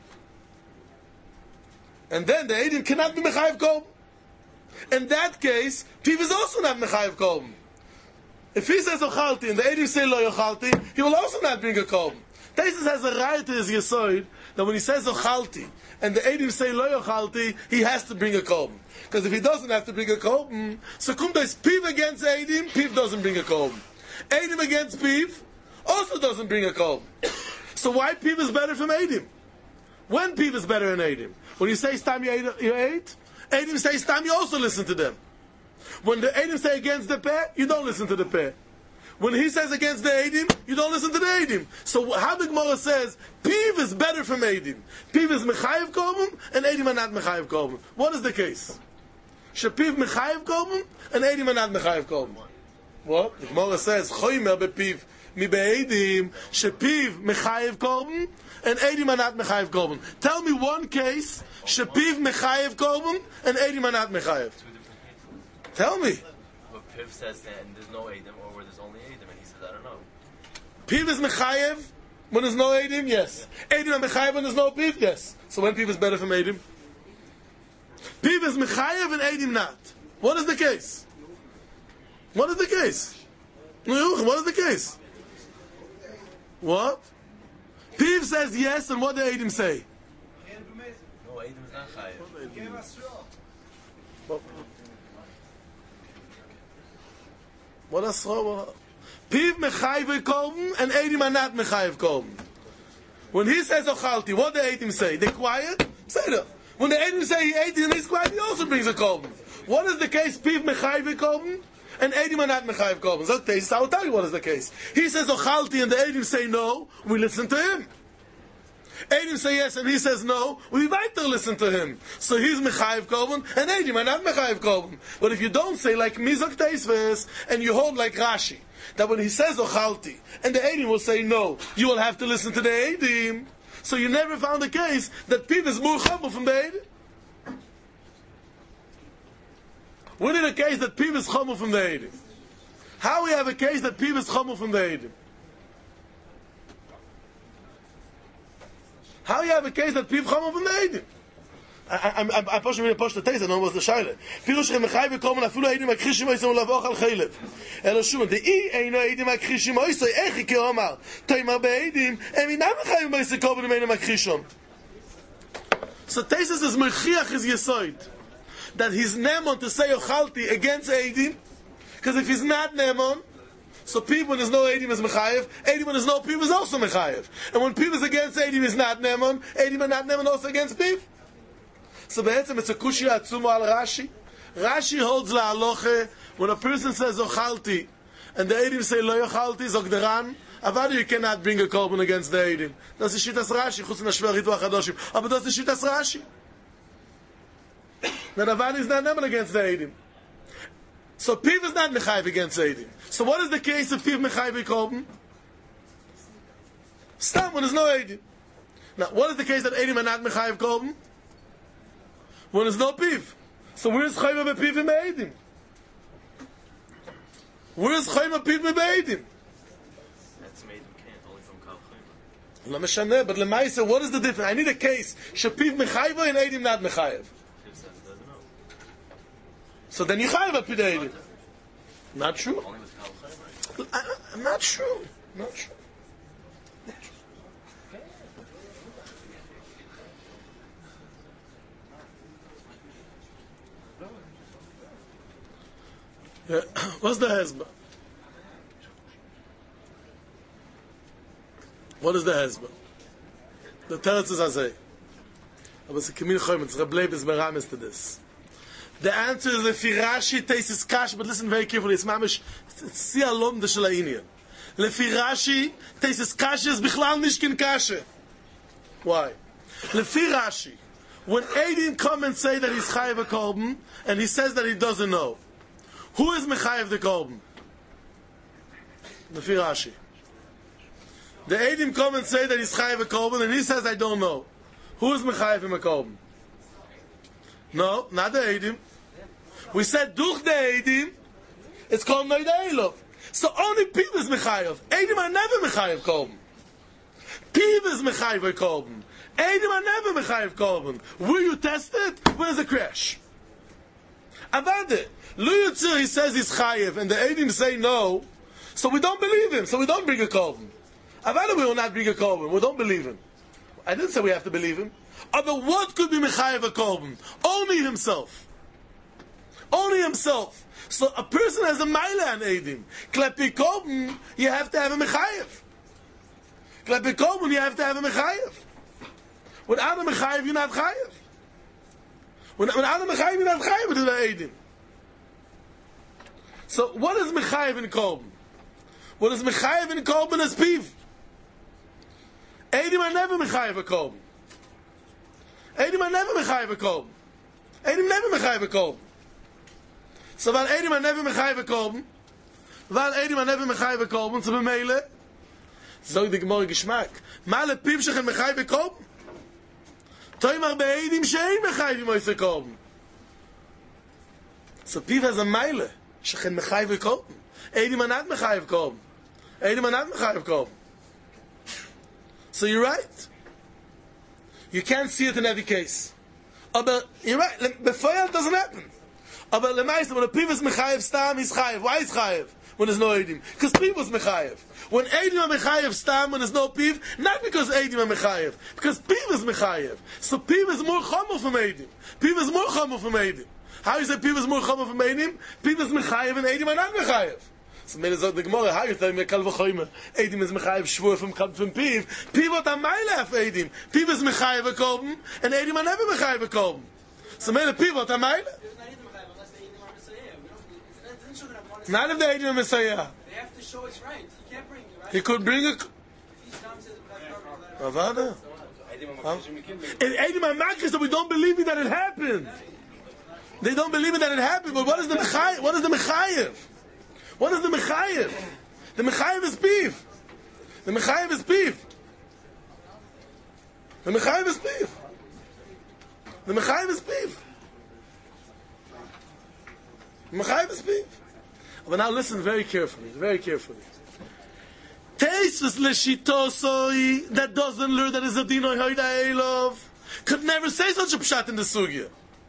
and then the Eidim cannot be mechayve korban. In that case, Piv is also not mechayve korban. If he says ochalti and the Eidim say lo yochalti, he will also not bring a korban. Taisus has a right to his yesoid that when he says ochalti and the Eidim say lo yochalti, he has to bring a korban. Because if he doesn't have to bring a korban, so kumda is Piv against Eidim, Piv doesn't bring a korban. Eidim against Piv also doesn't bring a korban. So why Piv is better from Eidim? When Piv is better than Eidim? When you say stam you ate, Eidim say stam, you also listen to them. When the Eidim say against the peh, you don't listen to the peh. When he says against the Eidim, you don't listen to the Eidim. So how the Gemara says, Piv is better from Eidim. Piv is Mechayev Korban, and Eidim are not Mechayev Korban. What is the case? Shepiv Mechayev Korban, and Eidim are not Mechayev Korban. What? The Gemara says, Choymer bepiv mi be'Eidim, Shepiv Mechayev Korban, and Eidim are not Mechayev Korban. Tell me one case, Shepiv Mechayev Korban, and Eidim are not Mechayev. Tell me. But Piv says that and there's no Eidim, or where there's only Eidim, and he says, I don't know. Piv is Mechayev when there's no Eidim, yes. Eidim are Mechayev when there's no Piv, yes. So when Piv is better from Eidim? Piv is Mechayev and Eidim not. What is the case? What is the case? What is the case? What? Piv says yes, and what do Eidim say? No, Eidim is not Chayev. What? What is Piv Mechayev Korban and Eidim are not Mechayev Korban. When he says ochalti, what do the Eidim say? They quiet? Say that. When the Eidim say he ate and he's quiet, he also brings a korban. What is the case? Piv mechayiv korban, and Eidim are not mechayiv korban. So this I will tell you what is the case. He says ochalti, and the Eidim say no. We listen to him. Eidim say yes, and he says no. We weiter listen to him. So he's mechayiv korban, and Eidim are not mechayiv korban. But if you don't say like Mizak Teisves, and you hold like Rashi, that when he says ochalti, and the Eidim will say no, you will have to listen to the Eidim. So you never found a case that Piv is more chamer from the Eidim. We did a case that Piv is chamer from the Eidim. How we have a case that Piv is chamer from the Eidim? How you have a case that Piv chamer from the Eidim? I push me to push the taste, I don't know what's the shaila. Pirush chem mechayiv korban afilu Eidim akrishim oisem lavoch al chaylev. Elo shuman de I eino Eidim akrishim oisem echi ki omar toimar be'Eidim em inam mechayiv oisem korban Eidim akrishim. So Taisus is mechiach his yesoid that he's nemon to say ochalti against Eidim, because if he's not nemon, so Piv when there's no Eidim is mechayiv, Eidim when there's no Piv is also mechayiv, and when Piv is against Eidim is not nemon, Eidim are not nemon also against Piv. So be'etzem it's a kushya atzumo al Rashi. Rashi holds la aloche when a person says ochalti and the Eidim say lo yochalti zog deran, avadu you cannot bring a korban against the Eidim. Das ist shitas Rashi chutz min hashver ritu achadoshim. Aber das ist shitas Rashi. That avadu is not neman against the Eidim. So Piv is not mechayiv against the Eidim. So what is the case of Piv mechayiv korban? Stam when there's no Eidim. Now what is the case that Eidim are not mechayiv korban? When there's no Piv. So where is Chayma bePiv and be'Eidim? Where is Chayma Piv and be'Eidim? That's made can't only from Kal Chayma. La Meshaneh, but Lemaisa, what is the difference? I need a case. Shepiv mechayiv and Eidim not mechayiv. So then you chayiv at Eidim. Not true. Only with Kal Chayma. I, I, not true. Not true. Yeah. What's the hezbollah? What is the hezbollah? The teretz is azay. Aber it's a Kamil Choyim, it's Rebleib is meramis to this. The answer is Lefi Rashi Teisis Kash, but listen very carefully, it's mamish, it's si alom de shel ha'inyan. Lefi Rashi Teisis Kash is bichlal nishkin kashe. Why? Lefi Rashi, when Eidim come and say that he's chayiv a korban, and he says that he doesn't know, who is mechayiv the korban? Lefi Rashi. The Eidim come and say that he's chayiv a korban, and he says, I don't know. Who is mechayiv him a korban? No, not the Eidim. We said duch the Eidim, it's called Noida Elov. So only Piv is mechayiv. Eidim are never mechayiv korban. Piv is mechayiv a korban. Eidim are never mechayiv korban. Will you test it? Where's the crash? Avade. Lu Yitzir, he says he's chayiv, and the Eidim say no, so we don't believe him, so we don't bring a korban. Avada we will not bring a korban, we don't believe him. I didn't say we have to believe him. But what could be mechayiv a korban? Only himself. Only himself. So a person has a maila on Eidim. Klepi korban, you have to have a mechayiv. Klepi korban, you have to have a mechayiv. Without a mechayiv, you're not chayiv. Without a mechayiv, you're not chayiv to the Eidim. So what is mechayiv in korban? What is mechayiv in korban is Piv. Eidim are never mechayiv a korban. Eidim are never mechayiv a korban. Eidim never mechayiv a korban. So while Eidim are never mechayiv a korban, while Eidim are never mechayiv a korban, so b'meile, so the Gemara Geschmack. Male Piv shechen mechayiv a korban. Toimar be'Eidim she'ein mechayiv moise korban. So Piv has a meile. Shechen mechayiv a korban. Eidim are not mechayiv korban. Eidim are not mechayiv korban. So you're right. You can't see it in every case. But you're right. Before it doesn't happen. But lemaisa, when a Piv is mechayiv stam, he's chayiv. Why is chayiv when there's no Eidim? Because Piv was mechayiv. When Eidim are mechayiv stam, when there's no Piv, not because Eidim are mechayiv, because Piv is mechayiv. So Piv is more chomer from Eidim. Piv is more chomer from Eidim. How you say Piv is more chomer from Eidim? Piv is mechayiv and Eidim are not mechayiv. So made the Gemara, how you telling me Kal V'chomer? Eidim is Mechayev Shvur from from Piv. Piv what a mile af Eidim. Piv is Mechayev Kolben, and Eidim are never Mechayev Kolben. So made a Piv what a mile. None of the Eidim are Messiah. They have to show it's right. He can't bring it, right? He could bring a. If he's dumb, says Ravada. And Eidim are Makris that we don't believe it that it happened. They don't believe it that it happened. But what is the Mechayev? What is the Mechayev? What is the Mechayev? The Mechayev is Piv. The Mechayev is Piv. The Mechayev is Piv. The Mechayev is Piv. The Mechayev is Piv. But now listen very carefully, very carefully. Teisus l'shitosoi that doesn't learn that is a dino hoida elov could never say such a pshat in the sugya.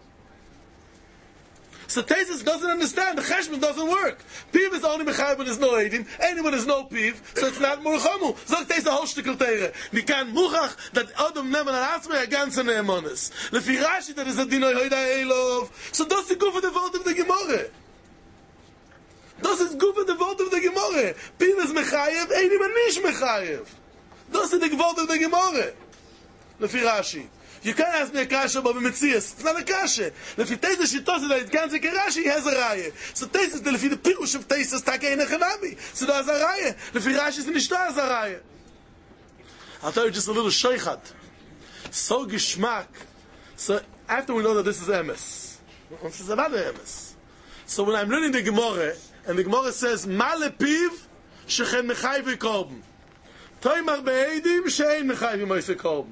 So Teisus doesn't understand. The cheshbon doesn't work. Piv is only mechayev when there's no eidim. Anyone is no piv, so it's not murchamu. Zog Teisus a whole shtickle teire. Mikan muchach that Adam never atzmei a ganze neemonis. Lefi Rashi that is a dino hoida elov. So that's the good for the vote of the Gemara. Das ist gut für die Worte of the Gemara. Piv is mechayev, eidim are nicht mechayev. Das ist die Worte of the Gemara. Lefi Rashi. You can't ask me a kasha about Metzias. It's not a kasha. Lefi Teisus shitosed that it can't say Rashi, he has a raya. So Teisus, lefi the pirush of Teisus, take ein echanami. So there's a raya. Lefi Rashi is nicht da as a raya. I'll tell you just a little sheichat. So geschmack. So after we know that this is emes. This is another emes. So when I'm learning the Gemara, and the Gemara says, Male piv, shechen mechayev kolben. Toimar be'edim, she'ein mechayev moise kolben.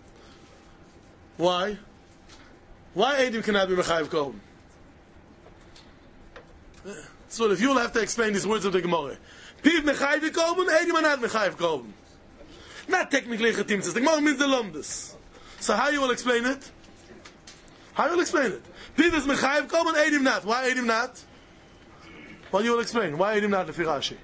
Why? Why edim cannot be mechayev kolben? So if you'll have to explain these words of the Gemara. Piv mechayev kolben, edim are not mechayev kolben. Not technically chetimtzes. The Gemara means the lomdus. So how you will explain it? How you will explain it? Piv is mechayev kolben, edim not. Why edim not? Well, you will explain. Why edim not lefi Rashi?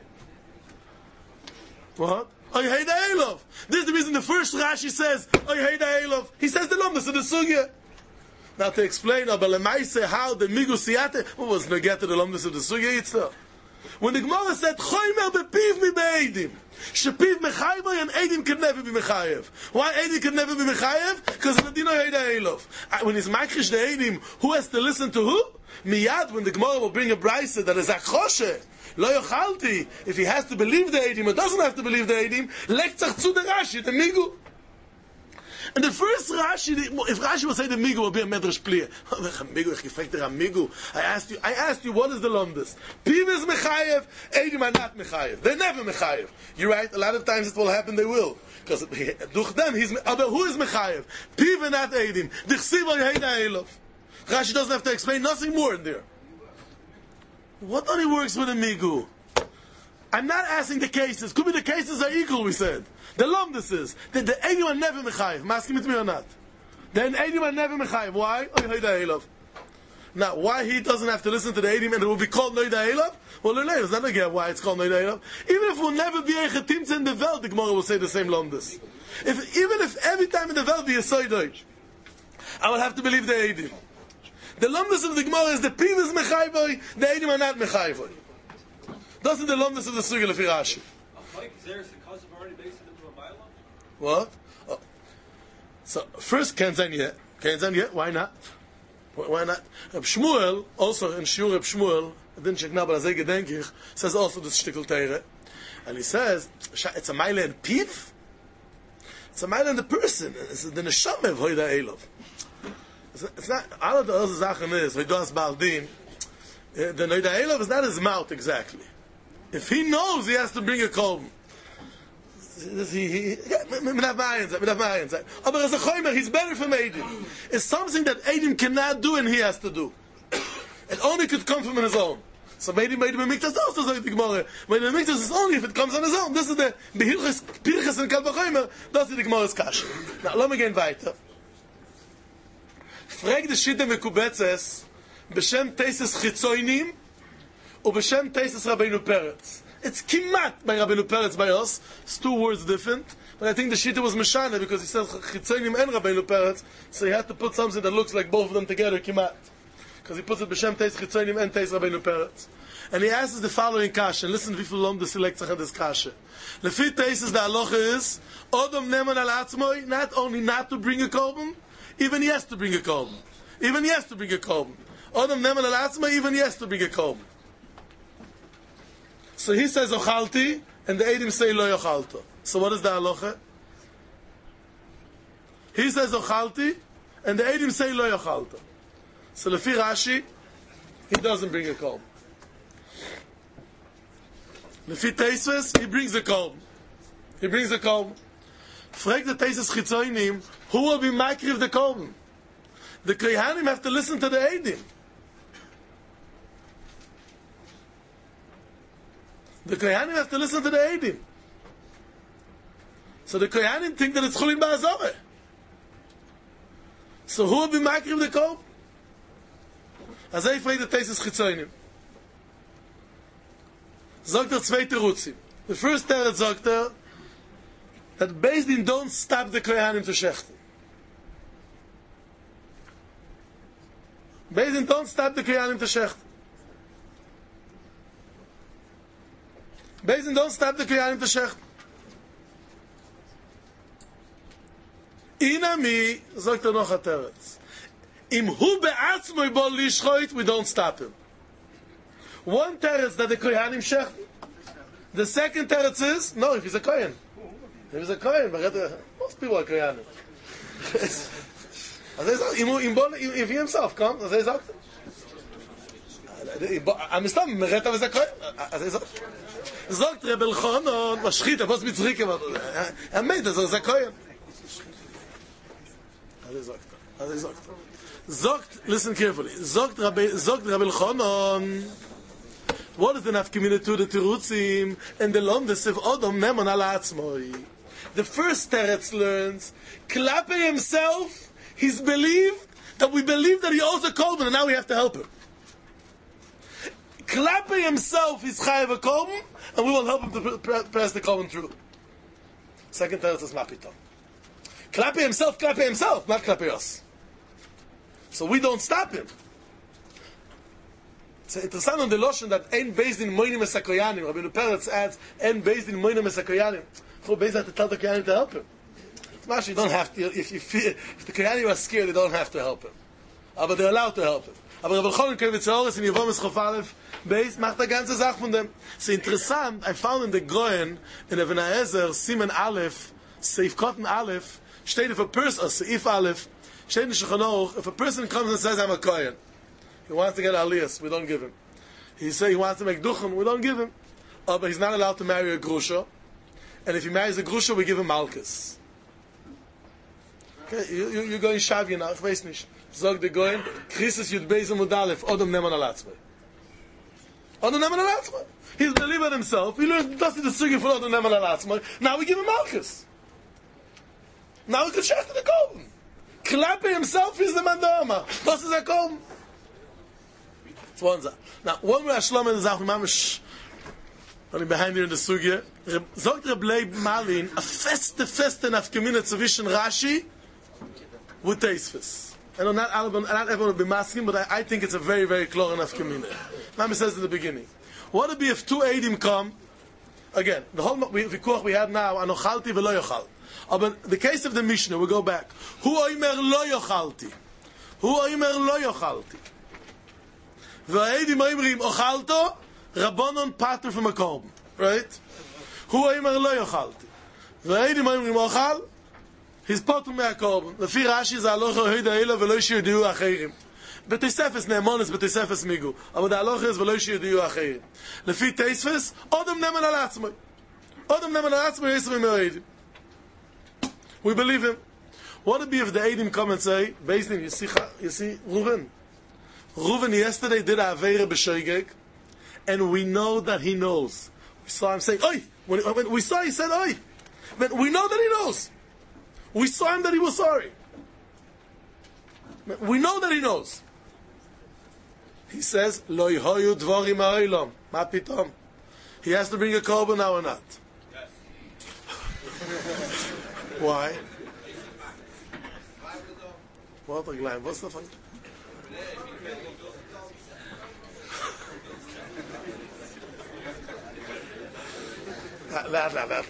What? Oh, you hate the Elov. This is the reason the first Rashi says, oh, you hate the Elov. He says the Lomdus of the Sugya. Now to explain, oh, but Lemaise, how the Migu Siyate, what was going to get to the Lomdus of the Sugya itself? When the Gemara said, Choymer bepiv mi be'edim, shepiv mechayv and edim could never be mechayev. Why edim could never be mechayev? Because the Dino hate the Elov. When he's makrish the edim, who has to listen to who? Miyad, when the Gemara will bring a brisa that is achoshe, lo yochalti, if he has to believe the Eidim or doesn't have to believe the Eidim, lektzach zu the Rashi, the Migu. And the first Rashi, if Rashi will say the Migu, will be a medrash pliya. Migu, ich gefragt dir am Migu. I asked you, I asked you, what is the lomdus? Piv is mechayev, Eidim are not mechayev. They're never mechayev. You're right, a lot of times it will happen, they will. Because durch them, he's, but who is mechayev? Piv and not Eidim. Dichsiv al yeheida elov. Rashi doesn't have to explain nothing more in there. What only works with a migu? I'm not asking the cases. Could be the cases are equal, we said. The lomdus is that the eidim are never mechayev. Masking with me or not? Then eidim are never mechayev. Why? Oh, Noida Elov. Now, why he doesn't have to listen to the eidim and it will be called Noida Elov? Well, Lelei, it's not again why it's called Noida Elov. Even if we'll never be a chetimtze in the Welt, the Gemara will say the same lomdus. If even if every time in the Welt be a soidoich, I will have to believe the eidim. The lomdus of the Gemara is the piv is mechayvoi, the eidim are not mechayvoi. Those are the lomdus of the Sugya Lefi Rashi. What? Oh. So first, can't say yet. Can't say yet. Why not? Why not? Reb Shmuel, also in Shiur Reb Shmuel, I didn't check now, but I denk ich, says also this shtickle teire, and he says it's a mile and piv. It's a mile and the person. It's the neshama of hoida elov. It's not, all of the other Sachen is, we do as Baldin, the Noida Elov is not his mouth exactly. If he knows he has to bring a kolben, he, but as a choimer, he's better from Eidim. It's something that Eidim cannot do and he has to do. It only could come from his own. So maybe maybe Miktas also says the Gemara. Maybe Miktas is only if it comes on his own. This is the Behilchas Pirchas and Kalvachoimer. That's the Gemara's kasha. Now let me get weiter. Frag the Shita Mekubetzes b'shem Teisus Chitzoinim or b'shem Teisus Rabbeinu Peretz. It's kimat by Rabbeinu Peretz by us. It's two words different. But I think the Shita was Meshana because he says Chitzoinim and Rabbeinu Peretz, so he had to put something that looks like both of them together, kimat. because he puts it b'shem teis chitzonim and teis Rabbeinu Peretz. And he asks the following kasha, and listen to people lom the select of this kasha. Lefi teis is the halacha is, Odom neman al atzmoi, not only not to bring a korban, even he has to bring a korban. Even he has to bring a korban. Odom neman al atzmoi, even he has to bring a korban. So he says ochalti, and the Eidim say lo yochalto. So what is the halacha? He says ochalti, and the Eidim say lo yochalto. So lefi Rashi, he doesn't bring a korban. Lefi Teisves, he brings a korban. He brings a korban. Frag the Teisves Chitzoinim, who will be makriv the korban? The Kohanim have to listen to the Eidim. The Kohanim have to listen to the Eidim. So the Kohanim think that it's Chulin Ba'azoreh. So who will be makriv the korban? As I frag the Teisves Chitzoinim. Sagt er zwei Teruzim. The first teretz sagt er that Beis Din don't stop the Kohanim to shechten. Beis Din don't stop the Kohanim to shechten. Beis Din don't stop the Kohanim to shechten. Inami, sagt er noch a teretz. Im hu be'atzmoi bol lishchoit, we don't stop him. One teretz that the Kohanim shechten. The second teretz is, no, if he's a Kohen. If he's a Kohen, but most people are Kohanim. If he himself comes, as he sagt, I'm a stam, meret av is a Kohen. As he sagt, sagt Rebbe Elchanan, was schritt, was mit Zrike, er meint, er ist a Kohen. As he sagt, as he sagt. Sagt, listen carefully, sagt Rebbe Elchanan, what is the nafkamina to the Terutzim and the Lomdes of Odom Neman al Atzmoi? The first teretz learns, Klape himself, he's believed that we believe that he owes a korban and now we have to help him. Klape himself is chayav a korban and we will help him to press the korban through. Second teretz is mapitom. Klape himself, klape himself, not klape us. So we don't stop him. It's interesting on the lotion that ain't based in moinim esakoyanim. Rabbeinu Peretz adds, ain't based in moinim esakoyanim. Who based on to tell the koyanim to help him? It's much you don't have to. If you feel, if the koyanim are scared, they don't have to help him. But they're allowed to help him. Aber Rabbi Elchanan Kevitzoris in Yevomis Chof Aleph Beis macht a ganze Sach von dem. It's interessant. I found in the Goyen in Even HaEzer Simen Aleph Seif Kotten Aleph steht if a person or Seif Aleph steht in Shulchan Aruch if a person comes and says I'm a kohen. He wants to get aliyas, we don't give him. He say he wants to make duchen, we don't give him. Oh, but he's not allowed to marry a grusha. And if he marries a grusha, we give him malchus. Okay, you, you, you're going shavya now, ich weiß nicht. Sag the goyim, Christus yud beizem udalef, odom neman alatzmei. Odom neman alatzmei. He's believing himself, he learned, das ist the sugi for odom neman alatzmei. Now we give him malchus. Now we can shecht the korban. Klappe himself is the mandama. Das ist a korban. It's one zah. Now, one way Ashlam in the Zach, Mamish, running behind here in the Sugya, Zogt Reb Leib Malin, a feste, feste nafkamina tzavishn Rashi, with Teisves. I know not, not everyone will be masking, but I, I think it's a very, very clear nafkamina. Mamish says in the beginning, what would be if two Eidim come, again, the whole vikuach we had now, anochalti v'lo yochal. But the case of the Mishnah, we go back. Hu oimer lo yochalti. Hu oimer lo yochalti. V'ha'edim oimrim ochalto, Rabbanon pater from a korban. Right? Hu oimer lo yochalti. V'ha'edim oimrim ochal, he's pater me a korban. Lefi Rashi is alocha hoida ela v'lo shiudiu acherim. B'tesefes ne'emonis, b'tesefes migu. Aber the alocha is v'lo shiudiu acherim. Lefi Teisves, odom neman al atzmai. Odom neman al atzmai yisrael me'oedim. We believe him. What would it be if the Eidim come and say, based on, you see, you see, Reuven. Reuven yesterday did a Aveira b'shoigeg, and we know that he knows. We saw him say, oi! When, when we saw he said, oi! But we know that he knows. We saw him that he was sorry. We know that he knows. He says, lo yhoyu dvorim ha'olam. Ma pitom. He has to bring a korban now or not? Yes. Why? What a glam. What's the fun? That, that, that, that.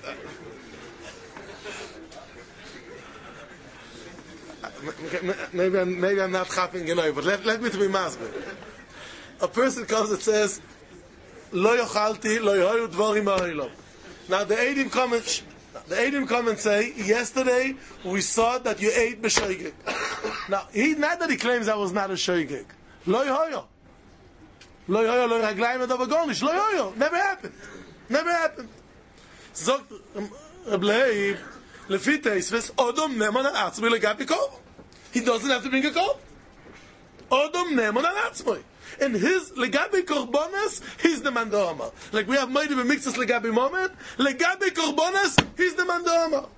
Maybe I'm, maybe I'm not happy, you know, but let, let me to be masbid. A person comes and says, Lo yochalti, lo yohayu dvorim ha'olam. Now the Eidim come and, the Eidim come and say, yesterday we saw that you ate b'shoigig. Now, he, not that he claims that was not a shoigig. Lo yohayu. Lo yohayu, lo raglayim adavagonish. Lo yohayu. Never happened. Never happened. Zogt Reb Leib, lefi Tosfos, Odom neman al atzmoi legabi kol. He doesn't have to bring a kol. Odom neman al atzmoi. In his legabi korbanos, he's the mandama. Like we have made of a mixus legabi moment, legabi korbanos, he's the mandama.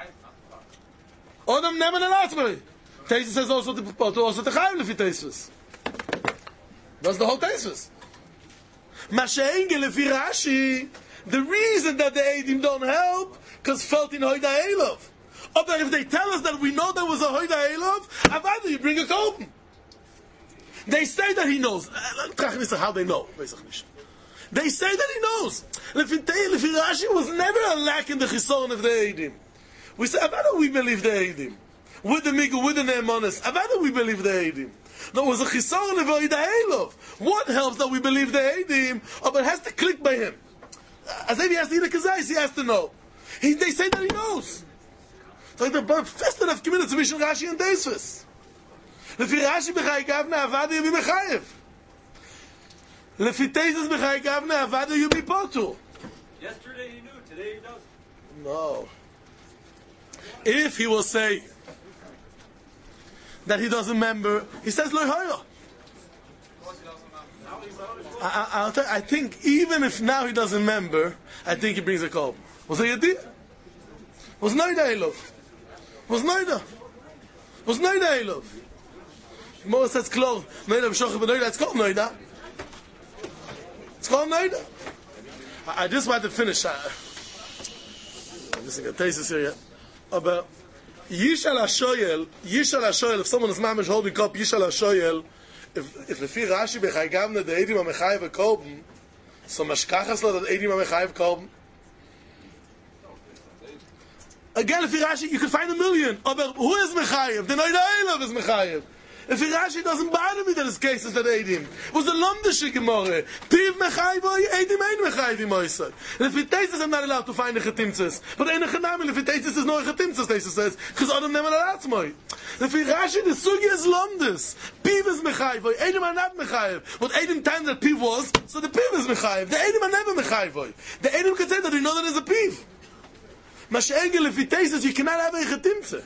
Odom neman al atzmoi. Tosfos says also to also to chayv lefi Tosfos. That's the whole Tosfos. Mashe'enge lefi Rashi. The reason that the Eidim don't help, because felt in Hoida Elov. But if they tell us that we know there was a Hoida Elov, Avada, you bring a Korban. They say that he knows. How they know? They say that he knows. Lefi Rashi was never a lack in the Chisoron of the Eidim. We say, Avada, we believe the Eidim. With the Migu, with the Ne'emanis. Avada, we believe the Eidim. There was a Chisoron of Hoida Elov. What helps that we believe the Eidim? Oh, but it has to click by him. As if he has to eat a kazais, he has to know. He, they say that he knows. So like the Festin of committed to Mishal Rashi and Tosfos. Lefi Rashi b'chai gavna avada you be mechayev. Lefi Tosfos b'chai gavna avada you be potur. Yesterday he knew, today he doesn't. No. If he will say that he doesn't remember, he says lo hoya. I, I'll tell you, I think even if now he doesn't remember, I think he brings a korban. Was it Yedid? Was Noida Elov? Was Noida? Was Noida Elov? Gemara says close. Noida b'shochah b'noida. It's called Noida. It's called Noida. I, I just want to finish. I, I'm just going to taste this here yet. About Yishal HaShoyel, Yishal HaShoyel, if someone is mamish holding up Yishal HaShoyel, If if lefi Rashi b'chai gavna the Eidim HaMechayev Korban, so mashkachas lo that Eidim HaMechayev Korban. Again, lefi Rashi, you can find a million. But who is Mechayev? The Noida Elov is Mechayev. If Rashi doesn't bother me that his case is that Eidim. It was the Lomdische Gemara. Piv Mechayev, Eidim ein Mechayev Moisad. And if it Tosfos, I'm not allowed to find the Chetimtzes. But in a Chanamil, if it Tosfos is no Chetimtzes, Tosfos says, because Adam never allowed to me. If Rashi, the Sugi is Lomdis. Piv is Mechayev, Eidim are not Mechayev. But Eidim time that Piv was, so the Piv is Mechayev. The Eidim are never Mechayev. The Eidim can say that we know that there's a Piv. Mashe'engel, if it Tosfos, you cannot have a Chetimtzeh.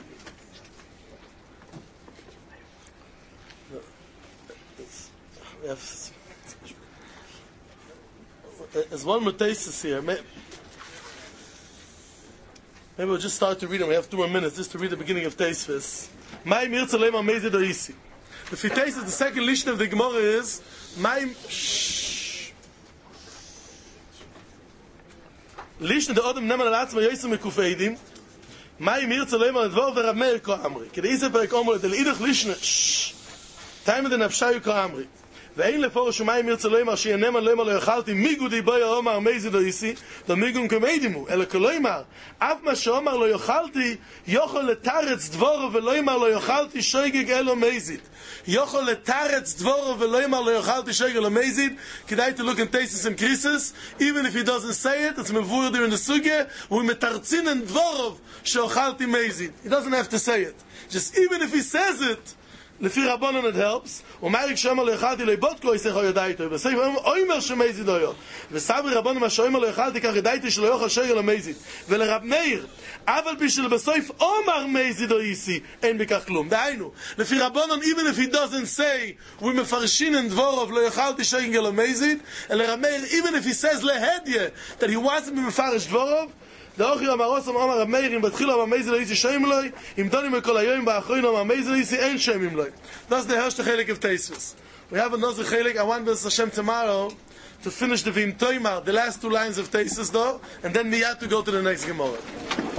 There's one more Tosfos here. Maybe we'll just start to read them. We have two more minutes just to read the beginning of Tosfos. My mirza lema mezid oisi. The Tosfos, the second lishon of the Gemara is my lishon the Adam neman al atzma yosim mekufeidim. My mirza lema dvor v'Rav Meir ko amri. Kedei iseh perek omer del idach lishon. Time of the nafshayu ko amri. ואין לפורש ומים ירצה לא יאמר שיינמה לא יאמר לא יאכלתי מיגו דיבוי האומר מייזד או איסי דמיגום כמיידימו אלא כלא יאמר אף מה שאומר לא יאכלתי יוכל לתרץ דבורו ולא יאמר לא יאכלתי שויגג אלו מייזד יוכל לתרץ דבורו ולא יאמר לא יאכלתי שויגג אלו מייזד כדאי to look in Tosfos and Krisis even if he doesn't say it it's מבואר there in the sugya הוא מתרצין in דבורו שאוכלתי מייזד he doesn't have to say it just even if he says it לפי רבנן it helps ומאריק שאומר לא אכלתי לא יבוט לו יסך או ידעיתו וסייף אומר שמייזיד או יו וסברי רבנן מה שאומר לא אכלתי כך ידעיתי שלא יוכל שגר למייזיד ולרב מאיר אבל בשביל בסייף אומר מייזיד או איסי אין בכך כלום דהיינו לפי רבנן even if he doesn't say ומפרשין in דבורוב לא יאכלתי שגר למייזיד אלא רב מאיר even if he says להדיה that he wasn't במפרש דבורוב דאוכי אמרוס אמר רב מאיר אם בתחילו המייז לא איסי שם אלוהי אם דונים בכל היום באחרין המייז לא איסי אין שם אלוהי that's the first chelik of Tosfos. We have another chelik. I want B'ez Hashem tomorrow to finish the Vim Toimar, the last two lines of Tosfos though, and then we have to go to the next Gemara.